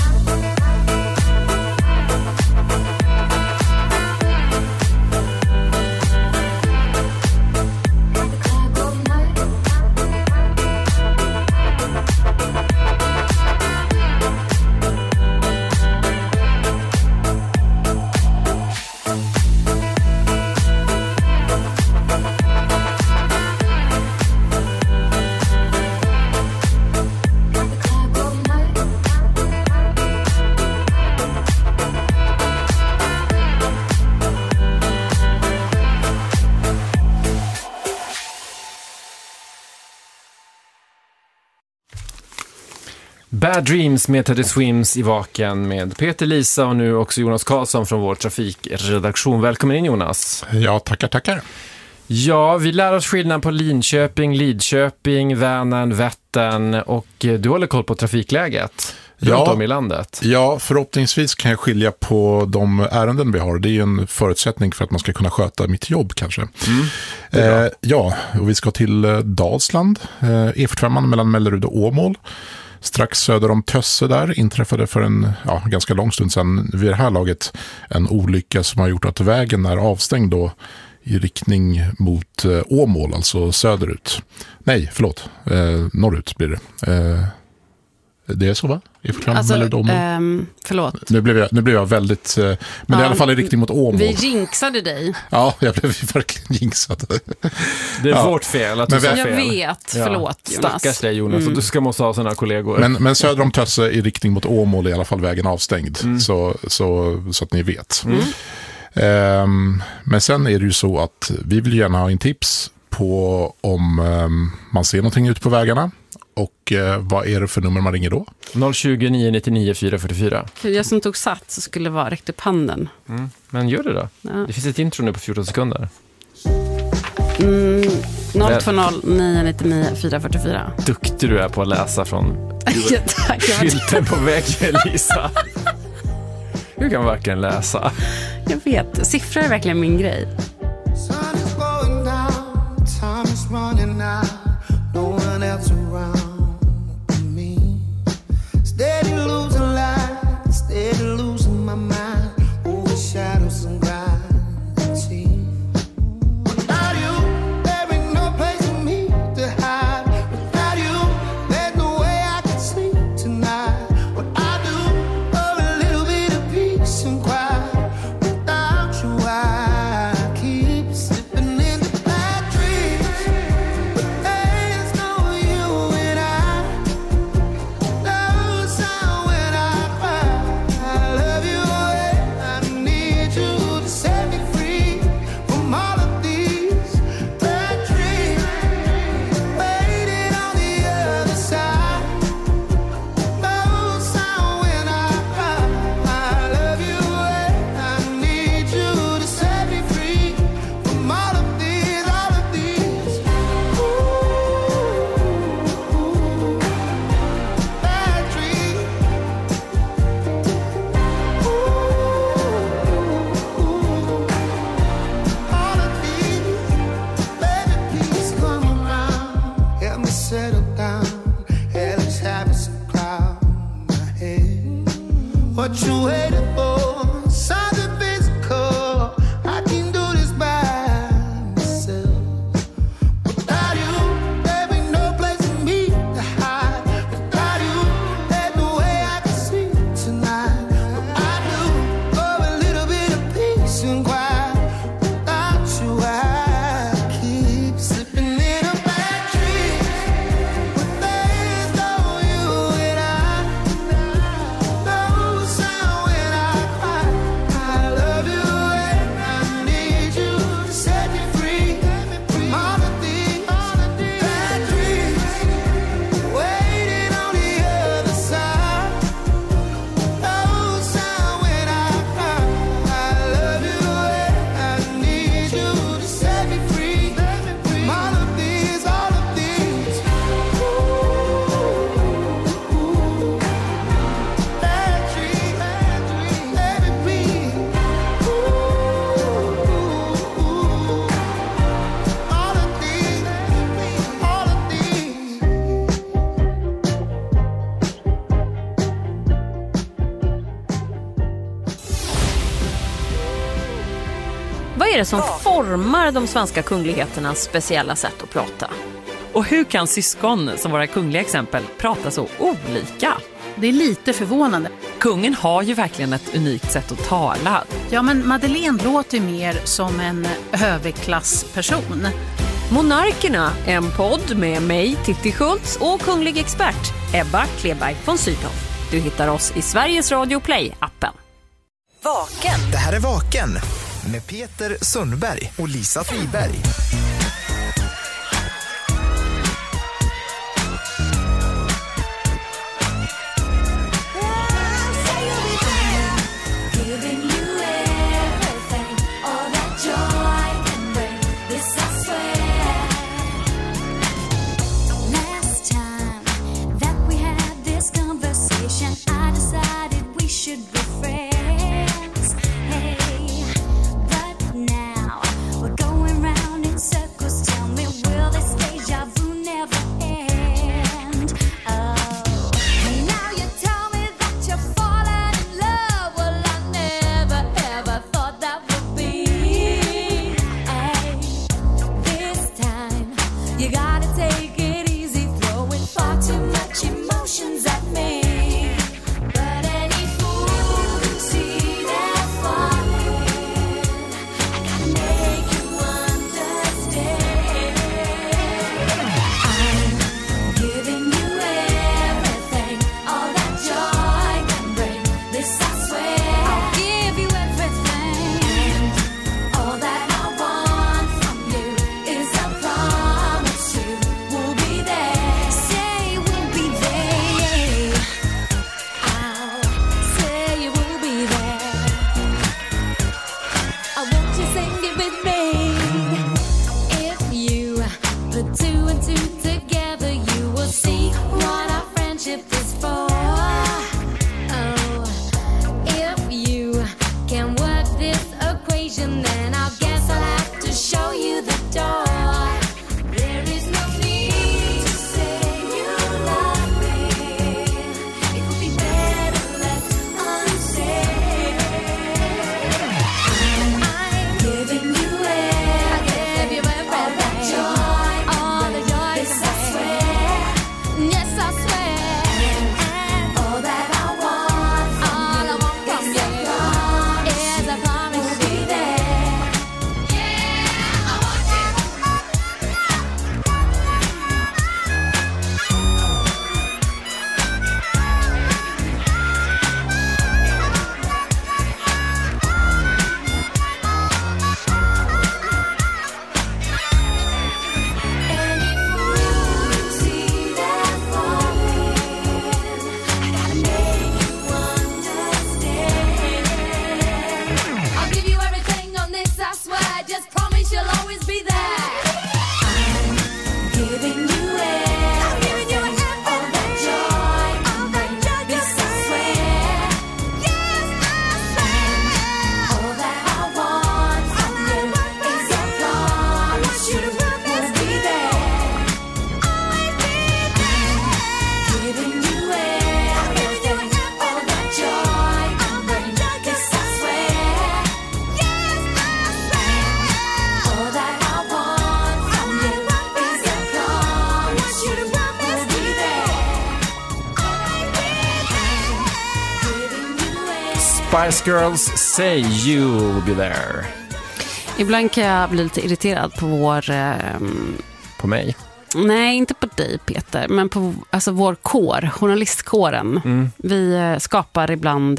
Bad Dreams med Teddy Swims i Vaken med Peter, Lisa och nu också Jonas Karlsson från vår trafikredaktion. Välkommen in, Jonas. Ja, tackar. Ja, vi lär oss skillnad på Linköping, Lidköping, Vänern, Vättern och du håller koll på trafikläget runt om i landet. Ja, förhoppningsvis kan jag skilja på de ärenden vi har. Det är ju en förutsättning för att man ska kunna sköta mitt jobb kanske. Ja, och vi ska till Dalsland, E45 mellan Mellerud och Åmål. Strax söder om Tösse där inträffade för en ganska lång stund sedan vid det här laget en olycka som har gjort att vägen är avstängd då i riktning mot Åmål, alltså söderut. Nej, förlåt. Norrut blir det. Det är så, va? Förlåt. Nu blev jag väldigt... Men i alla fall i riktning mot Åmål. Vi jinxade dig. Ja, jag blev verkligen jinxad. Det är vårt fel att du sa fel. Jag vet, förlåt Jonas. Stackars dig, Jonas, och du ska måste ha sådana kollegor. Men söder om Tösse i riktning mot Åmål är i alla fall vägen avstängd. Så att ni vet. Men sen är det ju så att vi vill gärna ha en tips på om man ser någonting ute på vägarna. Och vad är det för nummer man ringer då? 020 999 444. Jag som tog sats så skulle vara räckt upp handen. Men gör det då. Ja. Det finns ett intro nu på 14 sekunder. 020 999 444. Duktig du är på att läsa från skylten på väggen, Lisa. Du kan verkligen läsa. Jag vet, siffror är verkligen min grej. No one else around me. Steady losing light, steady losing my mind. Over shadows and gravity. Without you, there ain't no place for me to hide. Without you, there's no way I can sleep tonight. What I do for a little bit of peace and quiet. Without you, I keep slipping into bad dreams. But settle down. Hell is having some cloud in my head. What you waiting for? Something physical. I can do this by myself. Without you, there ain't no place for me to hide. Without you, there's no way I can see tonight. What I do for a little bit of peace and quiet. Without you, I keep slipping in a bad dream. But there's no you and I. No sound when I cry. I love you and I need you to set me free from all of these bad dreams. Waiting on the other side. No sound when I cry. I love you and I need you to set me free from all of these, all of these. Bad dreams, let me breathe. All of these, all of these. Vad är det som formar de svenska kungligheternas speciella sätt att prata? Och hur kan syskon, som våra kungliga exempel, prata så olika? Det är lite förvånande. Kungen har ju verkligen ett unikt sätt att tala. Ja, men Madeleine låter mer som en överklassperson. Monarkerna, en podd med mig, Titti Schultz, och kunglig expert Ebba Kleberg von Sydow. Du hittar oss i Sveriges Radio Play-appen. Vaken. Det här är Vaken med Peter Sundberg och Lisa Friberg. Giving you everything, all that joy can bring. This I swear. Last time that we had this conversation, I decided we should be friends. Hey, but now we're going round in circles. Spice Girls, Say You'll Be There. Ibland kan jag bli lite irriterad på vår... På mig? Nej, inte på dig Peter, men på alltså vår kår, journalistkåren. Vi skapar ibland...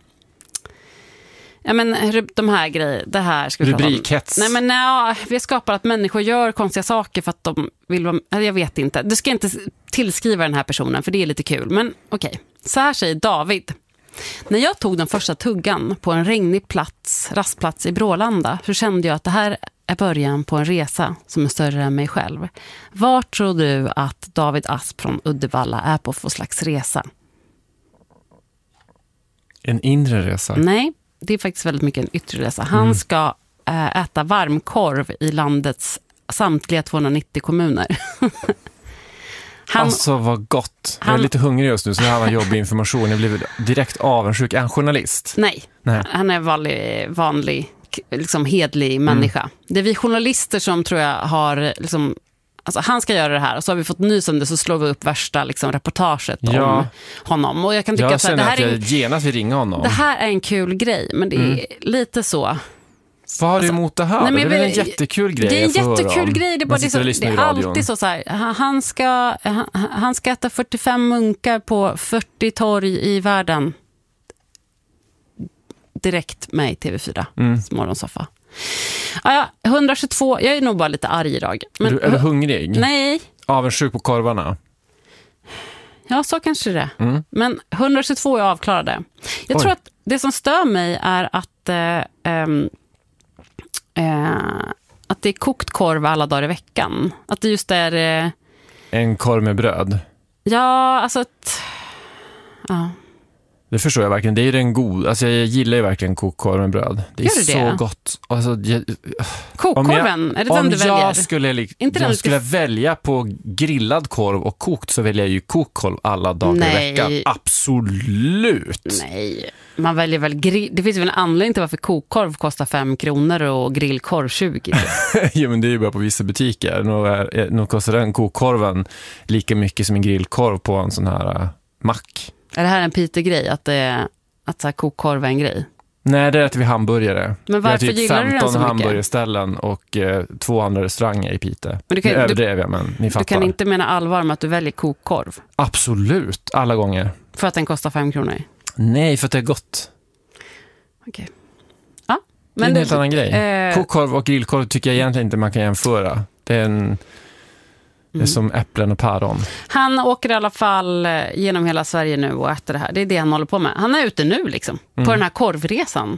Ja, men de här grejerna, det här ska vi rubrikhets. Nej, men vi skapar att människor gör konstiga saker för att de vill vara... Jag vet inte. Du ska inte tillskriva den här personen, för det är lite kul. Men okej, så här säger David. När jag tog den första tuggan på en regnig rastplats i Brålanda, så kände jag att det här är början på en resa som är större än mig själv. Vart tror du att David Asp från Uddevalla är på för slags resa? En inre resa? Nej, det är faktiskt väldigt mycket en yttre resa. Han ska äta varmkorv i landets samtliga 290 kommuner. Alltså vad gott. Jag är lite hungrig just nu, så det här var jobbig information. Jag blev direkt avundsjuk. Är han journalist? Nej. Han är vanlig liksom hedlig människa. Det är vi journalister som tror jag har liksom, alltså han ska göra det här, och så har vi fått nys om det, så slår vi upp värsta liksom reportaget om honom. Och jag kan tycka att det här är genast vi ringer honom. Det här är en kul grej, men det är lite så. Vad har du emot det här? Nej, det är en jättekul grej. Det är en jättekul grej. Det är, bara det är alltid så här. Han ska äta 45 munkar på 40 torg i världen. Direkt med i TV4. Morgonsoffa. Ja, 122. Jag är nog bara lite arg idag. Men, är du hungrig? Nej. Avundsjuk på korvarna? Ja, så kanske det. Men 122 är avklarade. Jag tror att det som stör mig är att det är kokt korv alla dagar i veckan. Att det just är... en korv med bröd? Ja, alltså... Ja. Det förstår jag verkligen. Det är den god. Alltså jag gillar ju verkligen kokkorv med bröd. Det är så gott. Alltså, kokkorven, är det den du väljer? Jag skulle välja på grillad korv och kokt, så väljer jag ju kokkorv alla dagar i veckan. Absolut. Nej. Man väljer väl det finns väl en anledning till varför kokkorv kostar 5 kronor och grillkorv 20. Ja, men det är ju bara på vissa butiker. Nu kostar den kokkorven lika mycket som en grillkorv på en sån här mack. Är det här en Peter-grej? Att så här, kokkorv är en grej? Nej, det är att vi hamburgare. Men varför gillar du den så mycket? 15 hamburgerställen och 2 andra restauranger i Piteå. Men nu överdrev jag, men ni fattar. Du kan inte mena allvar med att du väljer kokkorv? Absolut, alla gånger. För att den kostar 5 kronor? Nej, för att det är gott. Okej. Ja, men det är en helt annan grej. Kokkorv och grillkorv tycker jag egentligen inte man kan jämföra. Det är som äpplen och päron. Han åker i alla fall genom hela Sverige nu och äter det här. Det är det han håller på med. Han är ute nu liksom. På den här korvresan.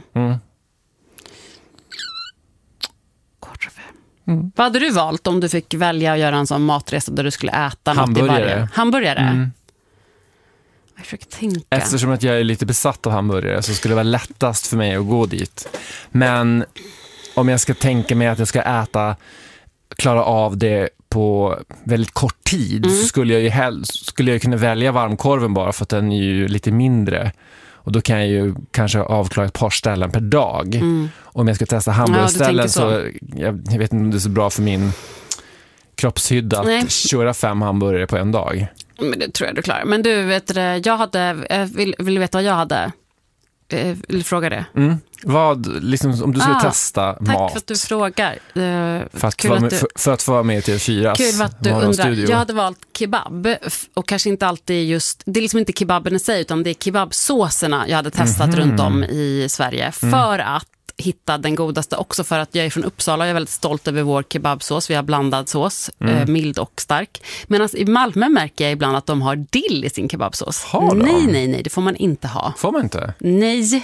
Korv. Vad hade du valt om du fick välja att göra en sån matresa där du skulle äta något i varje? Hamburgare? Jag försöker tänka. Eftersom att jag är lite besatt av hamburgare så skulle det vara lättast för mig att gå dit. Men om jag ska tänka mig att jag ska klara av det på väldigt kort tid, så skulle jag kunna välja varmkorven bara för att den är ju lite mindre. Och då kan jag ju kanske avklara ett par ställen per dag. Om jag ska testa hamburgerställen så jag vet inte om det är så bra för min kroppshydda att köra 5 hamburgare på en dag. Men det tror jag du klarar. Men du, vill du veta vad jag hade? Vill fråga det? Vad, liksom, om du skulle testa mat. Tack för att du frågar. För att få vara med till 4. Kul att du undrar. Jag hade valt kebab. Och kanske inte alltid just... Det är liksom inte kebaben i sig, utan det är kebabsåserna jag hade testat runt om i Sverige. För att hitta den godaste. Också för att jag är från Uppsala. Jag är väldigt stolt över vår kebabsås. Vi har blandad sås. Mild och stark. Medan i Malmö märker jag ibland att de har dill i sin kebabsås. Nej. Det får man inte ha. Får man inte? Nej.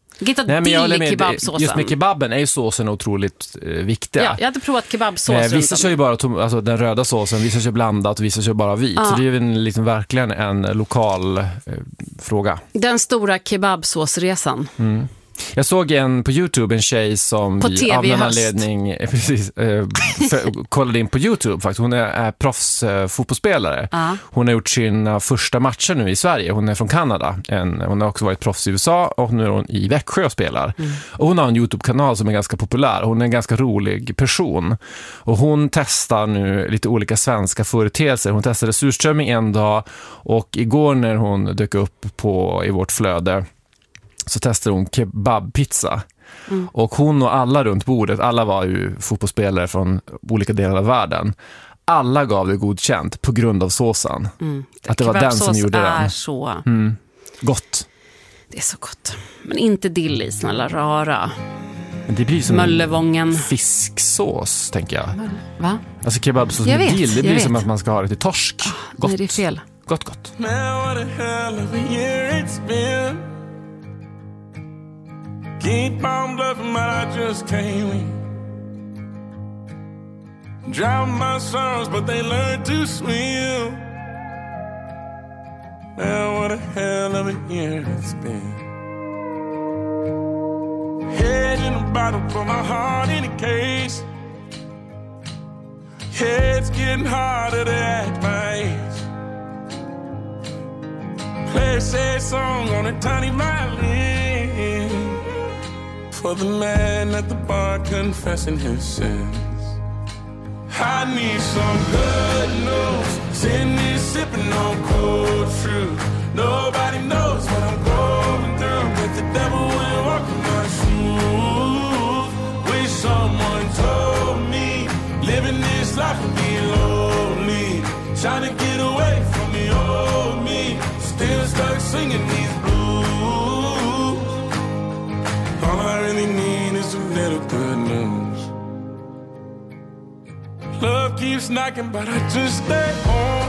Just med kebaben är ju såsen otroligt viktiga. Ja, jag hade provat kebabsås. Vissa kör ju bara den röda såsen, vissa kör blandat och vissa kör bara vit. Så det är ju liksom verkligen en lokal fråga. Den stora kebabsåsresan. Jag såg på YouTube en tjej som av någon anledning kollade in på YouTube faktiskt. Hon är proffsfotbollsspelare. Hon har gjort sina första matcher nu i Sverige. Hon är från Kanada. Hon har också varit proffs i USA och nu är hon i Växjö och spelar. Och hon har en YouTube-kanal som är ganska populär. Hon är en ganska rolig person. Och hon testar nu lite olika svenska företeelser. Hon testade surströmming en dag och igår när hon dök upp i vårt flöde så testade hon kebabpizza. Och hon och alla runt bordet, alla var ju fotbollsspelare från olika delar av världen. Alla gav det godkänt på grund av såsen. Att det var den som gjorde den. Är så gott. Det är så gott. Men inte dill i, snälla rara. Men det blir som Möllevången. Fisksås, tänker jag. Va? Alltså kebabsås med dill, det blir som att man ska ha det till torsk. Gott. Nej, det är fel. Gott. Man, what a hell of a year it's been. Keep on bluffing, but I just can't win. Drown my sorrows, but they learn to swim. Man, what a hell of a year it's been. Head in a bottle, put my heart in a case. It's getting harder to act my age. Play a sad song on a tiny violin for the man at the bar confessing his sins. I need some good news. Sitting here sipping on cold fruit. Nobody knows what I'm going through, but the devil will walk in my shoes. Wish someone told me living this life would be lonely. Trying to get away from the old me. Still stuck singing these blues. All I really need is a little good news. Love keeps knocking, but I just stay home.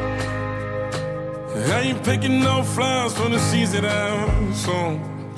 I ain't picking no flowers for the seeds that I'm sown.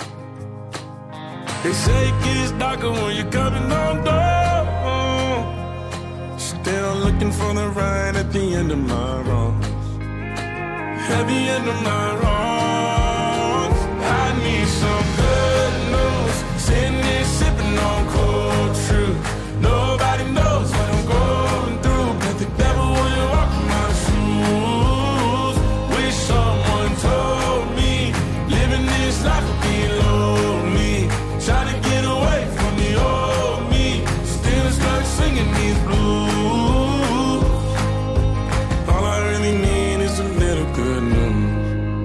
They say it gets darker when you're coming on door. Still looking for the right at the end of my road. At the end of my wrongs, I need some good news. Sitting here sipping on cold truth. Nobody knows what I'm going through, but the devil will walk in my shoes. Wish someone told me living this life would be lonely. Trying to get away from the old me. Still stuck singing these blues. All I really need is a little good news.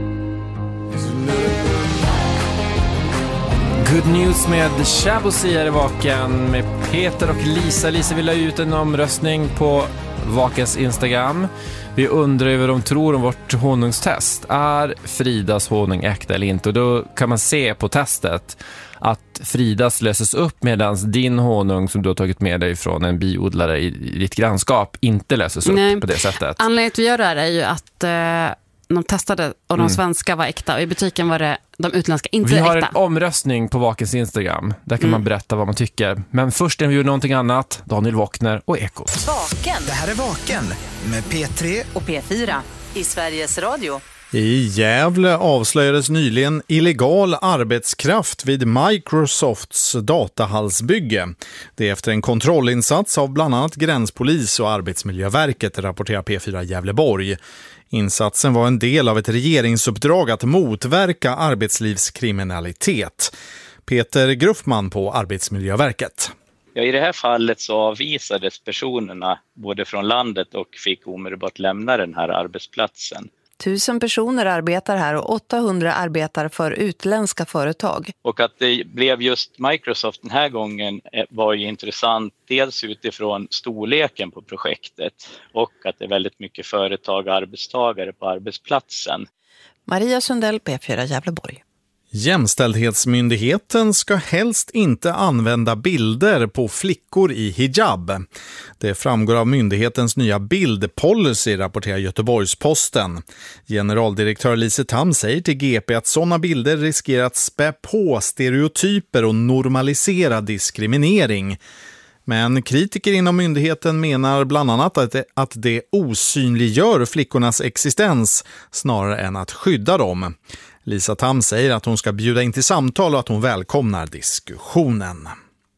Good News med Shabuzi är vaken med Peter och Lisa. Lisa vill ha ut en omröstning på Vakens Instagram. Vi undrar över vad de tror om vårt honungstest. Är Fridas honung äkta eller inte? Och då kan man se på testet att Fridas löses upp medan din honung som du har tagit med dig från en biodlare i ditt grannskap inte löses upp på det sättet. Anledningen till att göra det är ju att de testade och de svenska var äkta och i butiken var det de utländska inte äkta. Vi har en omröstning på Vakens Instagram. Där kan man berätta vad man tycker. Men först när vi gör någonting annat, Daniel Wåkner och Ekot. Vaken. Det här är Vaken med P3 och P4 i Sveriges Radio. I Gävle avslöjades nyligen illegal arbetskraft vid Microsofts datahallsbygge. Det är efter en kontrollinsats av bland annat gränspolis och Arbetsmiljöverket, rapporterar P4 Gävleborg. Insatsen var en del av ett regeringsuppdrag att motverka arbetslivskriminalitet. Peter Gruffman på Arbetsmiljöverket. Ja, i det här fallet så avvisades personerna både från landet och fick omedelbart lämna den här arbetsplatsen. 1000 personer arbetar här och 800 arbetar för utländska företag. Och att det blev just Microsoft den här gången var ju intressant, dels utifrån storleken på projektet och att det är väldigt mycket företag och arbetstagare på arbetsplatsen. Maria Sundell, P4 Gävleborg. Jämställdhetsmyndigheten ska helst inte använda bilder på flickor i hijab. Det framgår av myndighetens nya bildpolicy, rapporterar Göteborgs-Posten. Generaldirektör Lise Tam säger till GP att sådana bilder riskerar att spä på stereotyper och normalisera diskriminering. Men kritiker inom myndigheten menar bland annat att det osynliggör flickornas existens snarare än att skydda dem. Lisa Tam säger att hon ska bjuda in till samtal och att hon välkomnar diskussionen.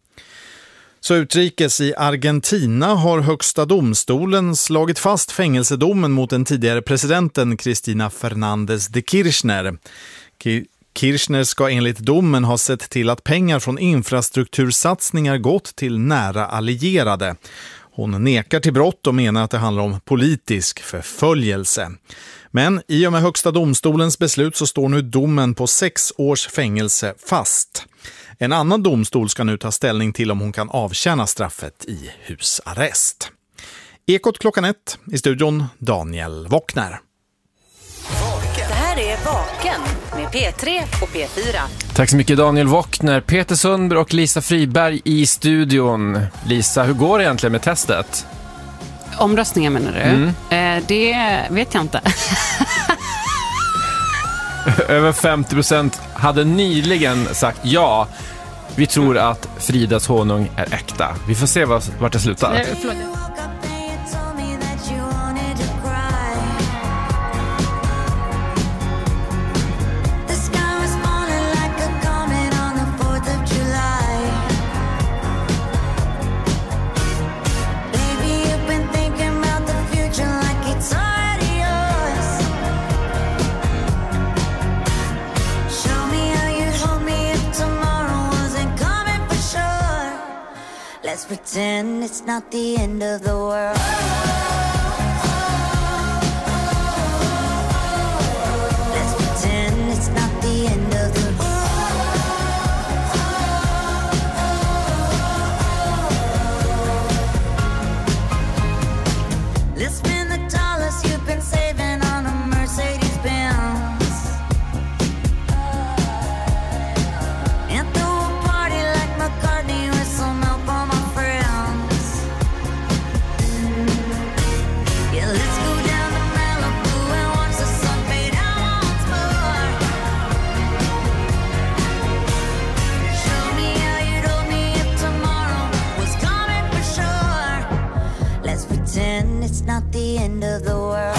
Så utrikes i Argentina har högsta domstolen slagit fast fängelsedomen mot den tidigare presidenten Cristina Fernández de Kirchner. Kirchner ska enligt domen ha sett till att pengar från infrastruktursatsningar gått till nära allierade. Hon nekar till brott och menar att det handlar om politisk förföljelse. Men i och med Högsta domstolens beslut så står nu domen på 6 års fängelse fast. En annan domstol ska nu ta ställning till om hon kan avtjäna straffet i husarrest. Ekot 1:00 i studion Daniel Wockner. Det här är Vaken med P3 och P4. Tack så mycket Daniel Wockner, Peter Sundberg och Lisa Friberg i studion. Lisa, hur går det egentligen med testet? Omröstningen menar du? Det vet jag inte. Över 50% hade nyligen sagt ja. Vi tror att Fridas honung är äkta. Vi får se vart det slutar. Let's pretend it's not the end of the world. Let's pretend it's not the end of the world. Let's spend the dollars you've been saving on a Mercedes-Benz. And throw a party like McCartney with some help on my friends. Yeah, let's go down to Malibu and watch the sun fade out once more. Show me how you'd hold me if tomorrow was coming for sure. Let's pretend it's not the end of the world.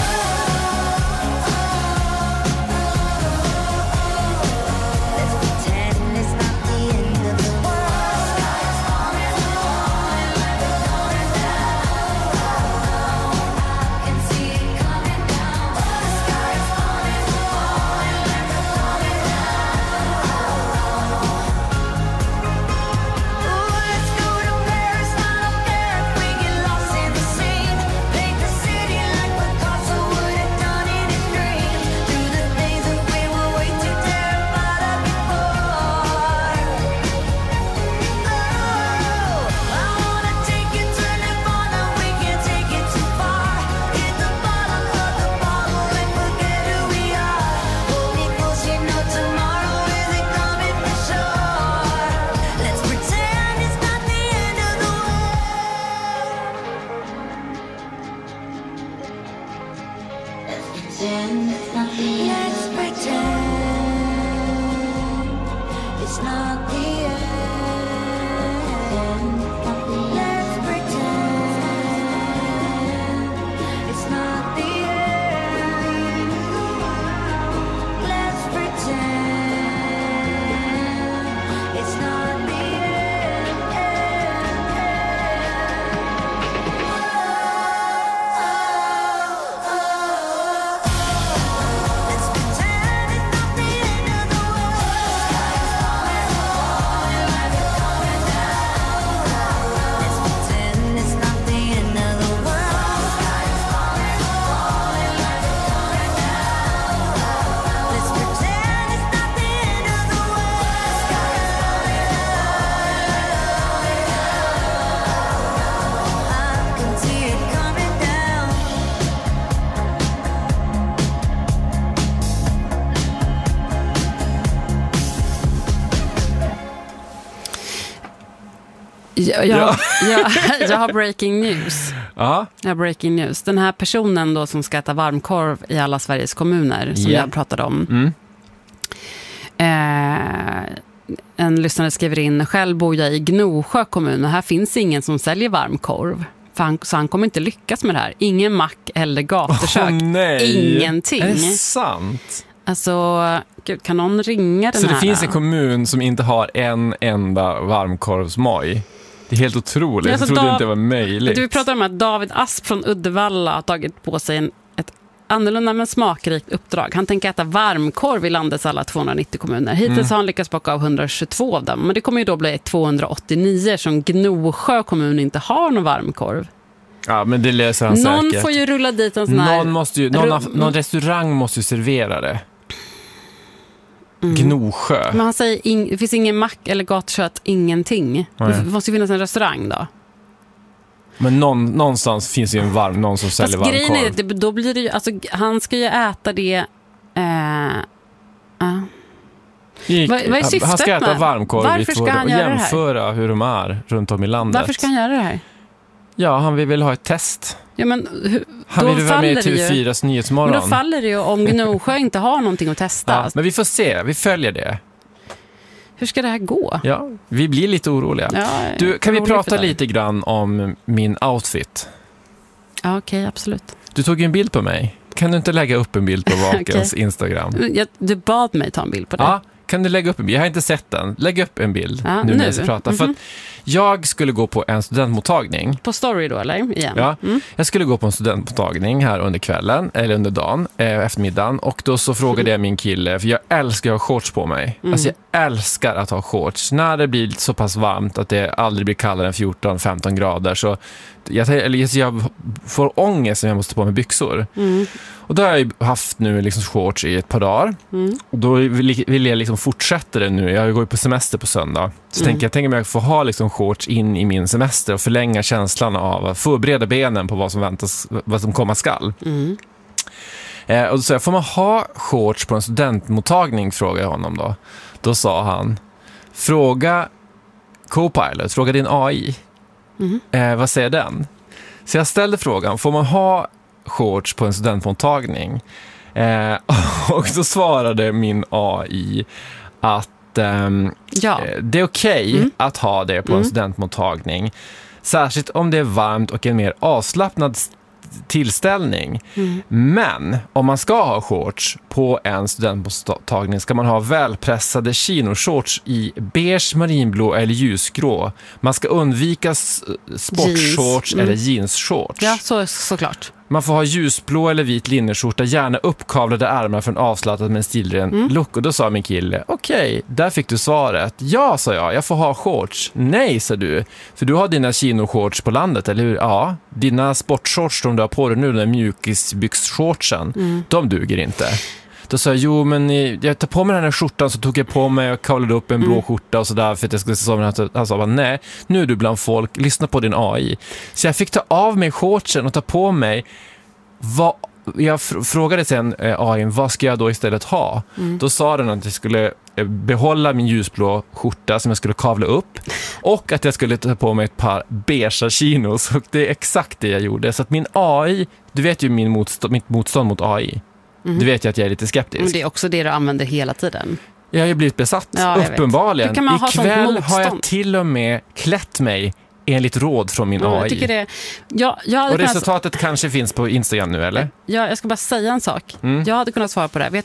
Let's pretend it's not the end of the world. Sky is falling, falling like it's going down. I can see it coming down. The sky is falling, falling like it's going down. Ooh, let's go to Paris, I don't care if we get lost in the scene. Paint the city like Picasso would have done in his dream. Do the things that we were way too terrified of before. Oh, I wanna take you to Nirvana, we can't take it too far. Hit the bottom of the bottle and forget who we are. Hold me close, you know tomorrow isn't coming for sure. Let's pretend it's not the end of the world. Let's pretend it's not the end. Let's pretend it's not the end. Let's pretend it's not the end. Let's pretend it's not the Jag har breaking news. Ja. Jag har breaking news. Den här personen då som ska äta varmkorv i alla Sveriges kommuner som jag pratade om. En lyssnare skriver in: själv bor jag i Gnosjö kommun och här finns ingen som säljer varmkorv. Så han kommer inte lyckas med det här. Ingen mack eller gatukök. Ingenting. Är det sant? Alltså, gud, kan någon ringa den här? Så det finns en kommun som inte har en enda varmkorvsmoj. Det är helt otroligt. Jag trodde inte det var möjligt. Du pratar om att David Asp från Uddevalla har tagit på sig ett annorlunda men smakrikt uppdrag. Han tänker äta varmkorv i landets alla 290 kommuner. Hittills har han lyckats bocka av 122 av dem. Men det kommer ju då bli 289 som Gnosjö kommun inte har någon varmkorv. Ja, men det löser han någon säkert. Får ju rulla dit en sån här... Någon restaurang måste ju servera det. Gnosjö. Men han säger, det finns ingen mack eller gatkött, ingenting. Det måste ju finnas en restaurang då. Men någonstans finns ju någon som säljer varmkorv. Grejen är det, då blir det ju, alltså, han ska ju äta det... Vad är syftet han ska äta varmkorv. Varför ska han göra jämföra hur de är runt om i landet. Varför ska han göra det här? Ja, han vill ha ett test. Ja, men han vill vara med i TV4s Nyhetsmorgon. Men då faller det ju om Gnosjö inte har någonting att testa. Ja, men vi får se, vi följer det. Hur ska det här gå? Ja, vi blir lite oroliga. Ja, kan vi prata lite grann om min outfit? Ja, okej, absolut. Du tog en bild på mig. Kan du inte lägga upp en bild på Vakens Instagram? Du bad mig ta en bild på det. Ja, kan du lägga upp en bild? Jag har inte sett den. Lägg upp en bild nu när jag ska prata. För att jag skulle gå på en studentmottagning. På story då, eller? Igen. Ja, jag skulle gå på en studentmottagning här under kvällen, eller under dagen, eftermiddagen. Och då så frågade jag min kille, för jag älskar att ha shorts på mig. Alltså jag älskar att ha shorts. När det blir så pass varmt att det aldrig blir kallare än 14-15 grader så jag får ångest när jag måste på mig byxor. Och då har jag haft nu liksom shorts i ett par dagar. Och då vill jag liksom fortsätta det nu. Jag går ju på semester på söndag. Så jag tänker mig att få ha liksom shorts in i min semester och förlänga känslan av att förbereda benen på vad som komma skall. Och då sa jag, får man ha shorts på en studentmottagning, frågade jag honom då. Då sa han, fråga Copilot, fråga din AI. Vad säger den? Så jag ställde frågan, får man ha shorts på en studentmottagning? Och så svarade min AI att det är okej att ha det på en studentmottagning. Särskilt om det är varmt och en mer avslappnad tillställning. Men om man ska ha shorts på en studentmottagning ska man ha välpressade chinoshorts i beige, marinblå eller ljusgrå. Man ska undvika sportshorts eller jeansshorts. Ja, såklart. Man får ha ljusblå eller vit linneskjorta, gärna uppkavlade ärmar för en avslappnad med en stilren look. Och då sa min kille, okej, där fick du svaret. Ja, sa jag får ha shorts. Nej, sa du, för du har dina chinoshorts på landet, eller hur? Ja, dina sportshorts som du har på dig nu, den mjukisbyxshortsen, de duger inte. Då sa jag, jo men jag tar på mig den här skjortan, så tog jag på mig och kavlade upp en blå skjorta och sådär för att jag skulle se som han sa, nej, nu är du bland folk, lyssna på din AI. Så jag fick ta av mig shortsen och ta på mig jag frågade sen AI, vad ska jag då istället ha? Då sa den att jag skulle behålla min ljusblå skjorta som jag skulle kavla upp och att jag skulle ta på mig ett par beige chinos, och det är exakt det jag gjorde. Så att min AI, du vet ju mitt motstånd mot AI. Du vet ju att jag är lite skeptisk. Men det är också det du använder hela tiden. Jag har ju blivit besatt, uppenbarligen. Ikväll har jag till och med klätt mig enligt råd från min AI. Jag tycker det, och resultatet kanske finns på Instagram nu, eller? Ja, jag ska bara säga en sak. Jag hade kunnat svara på det.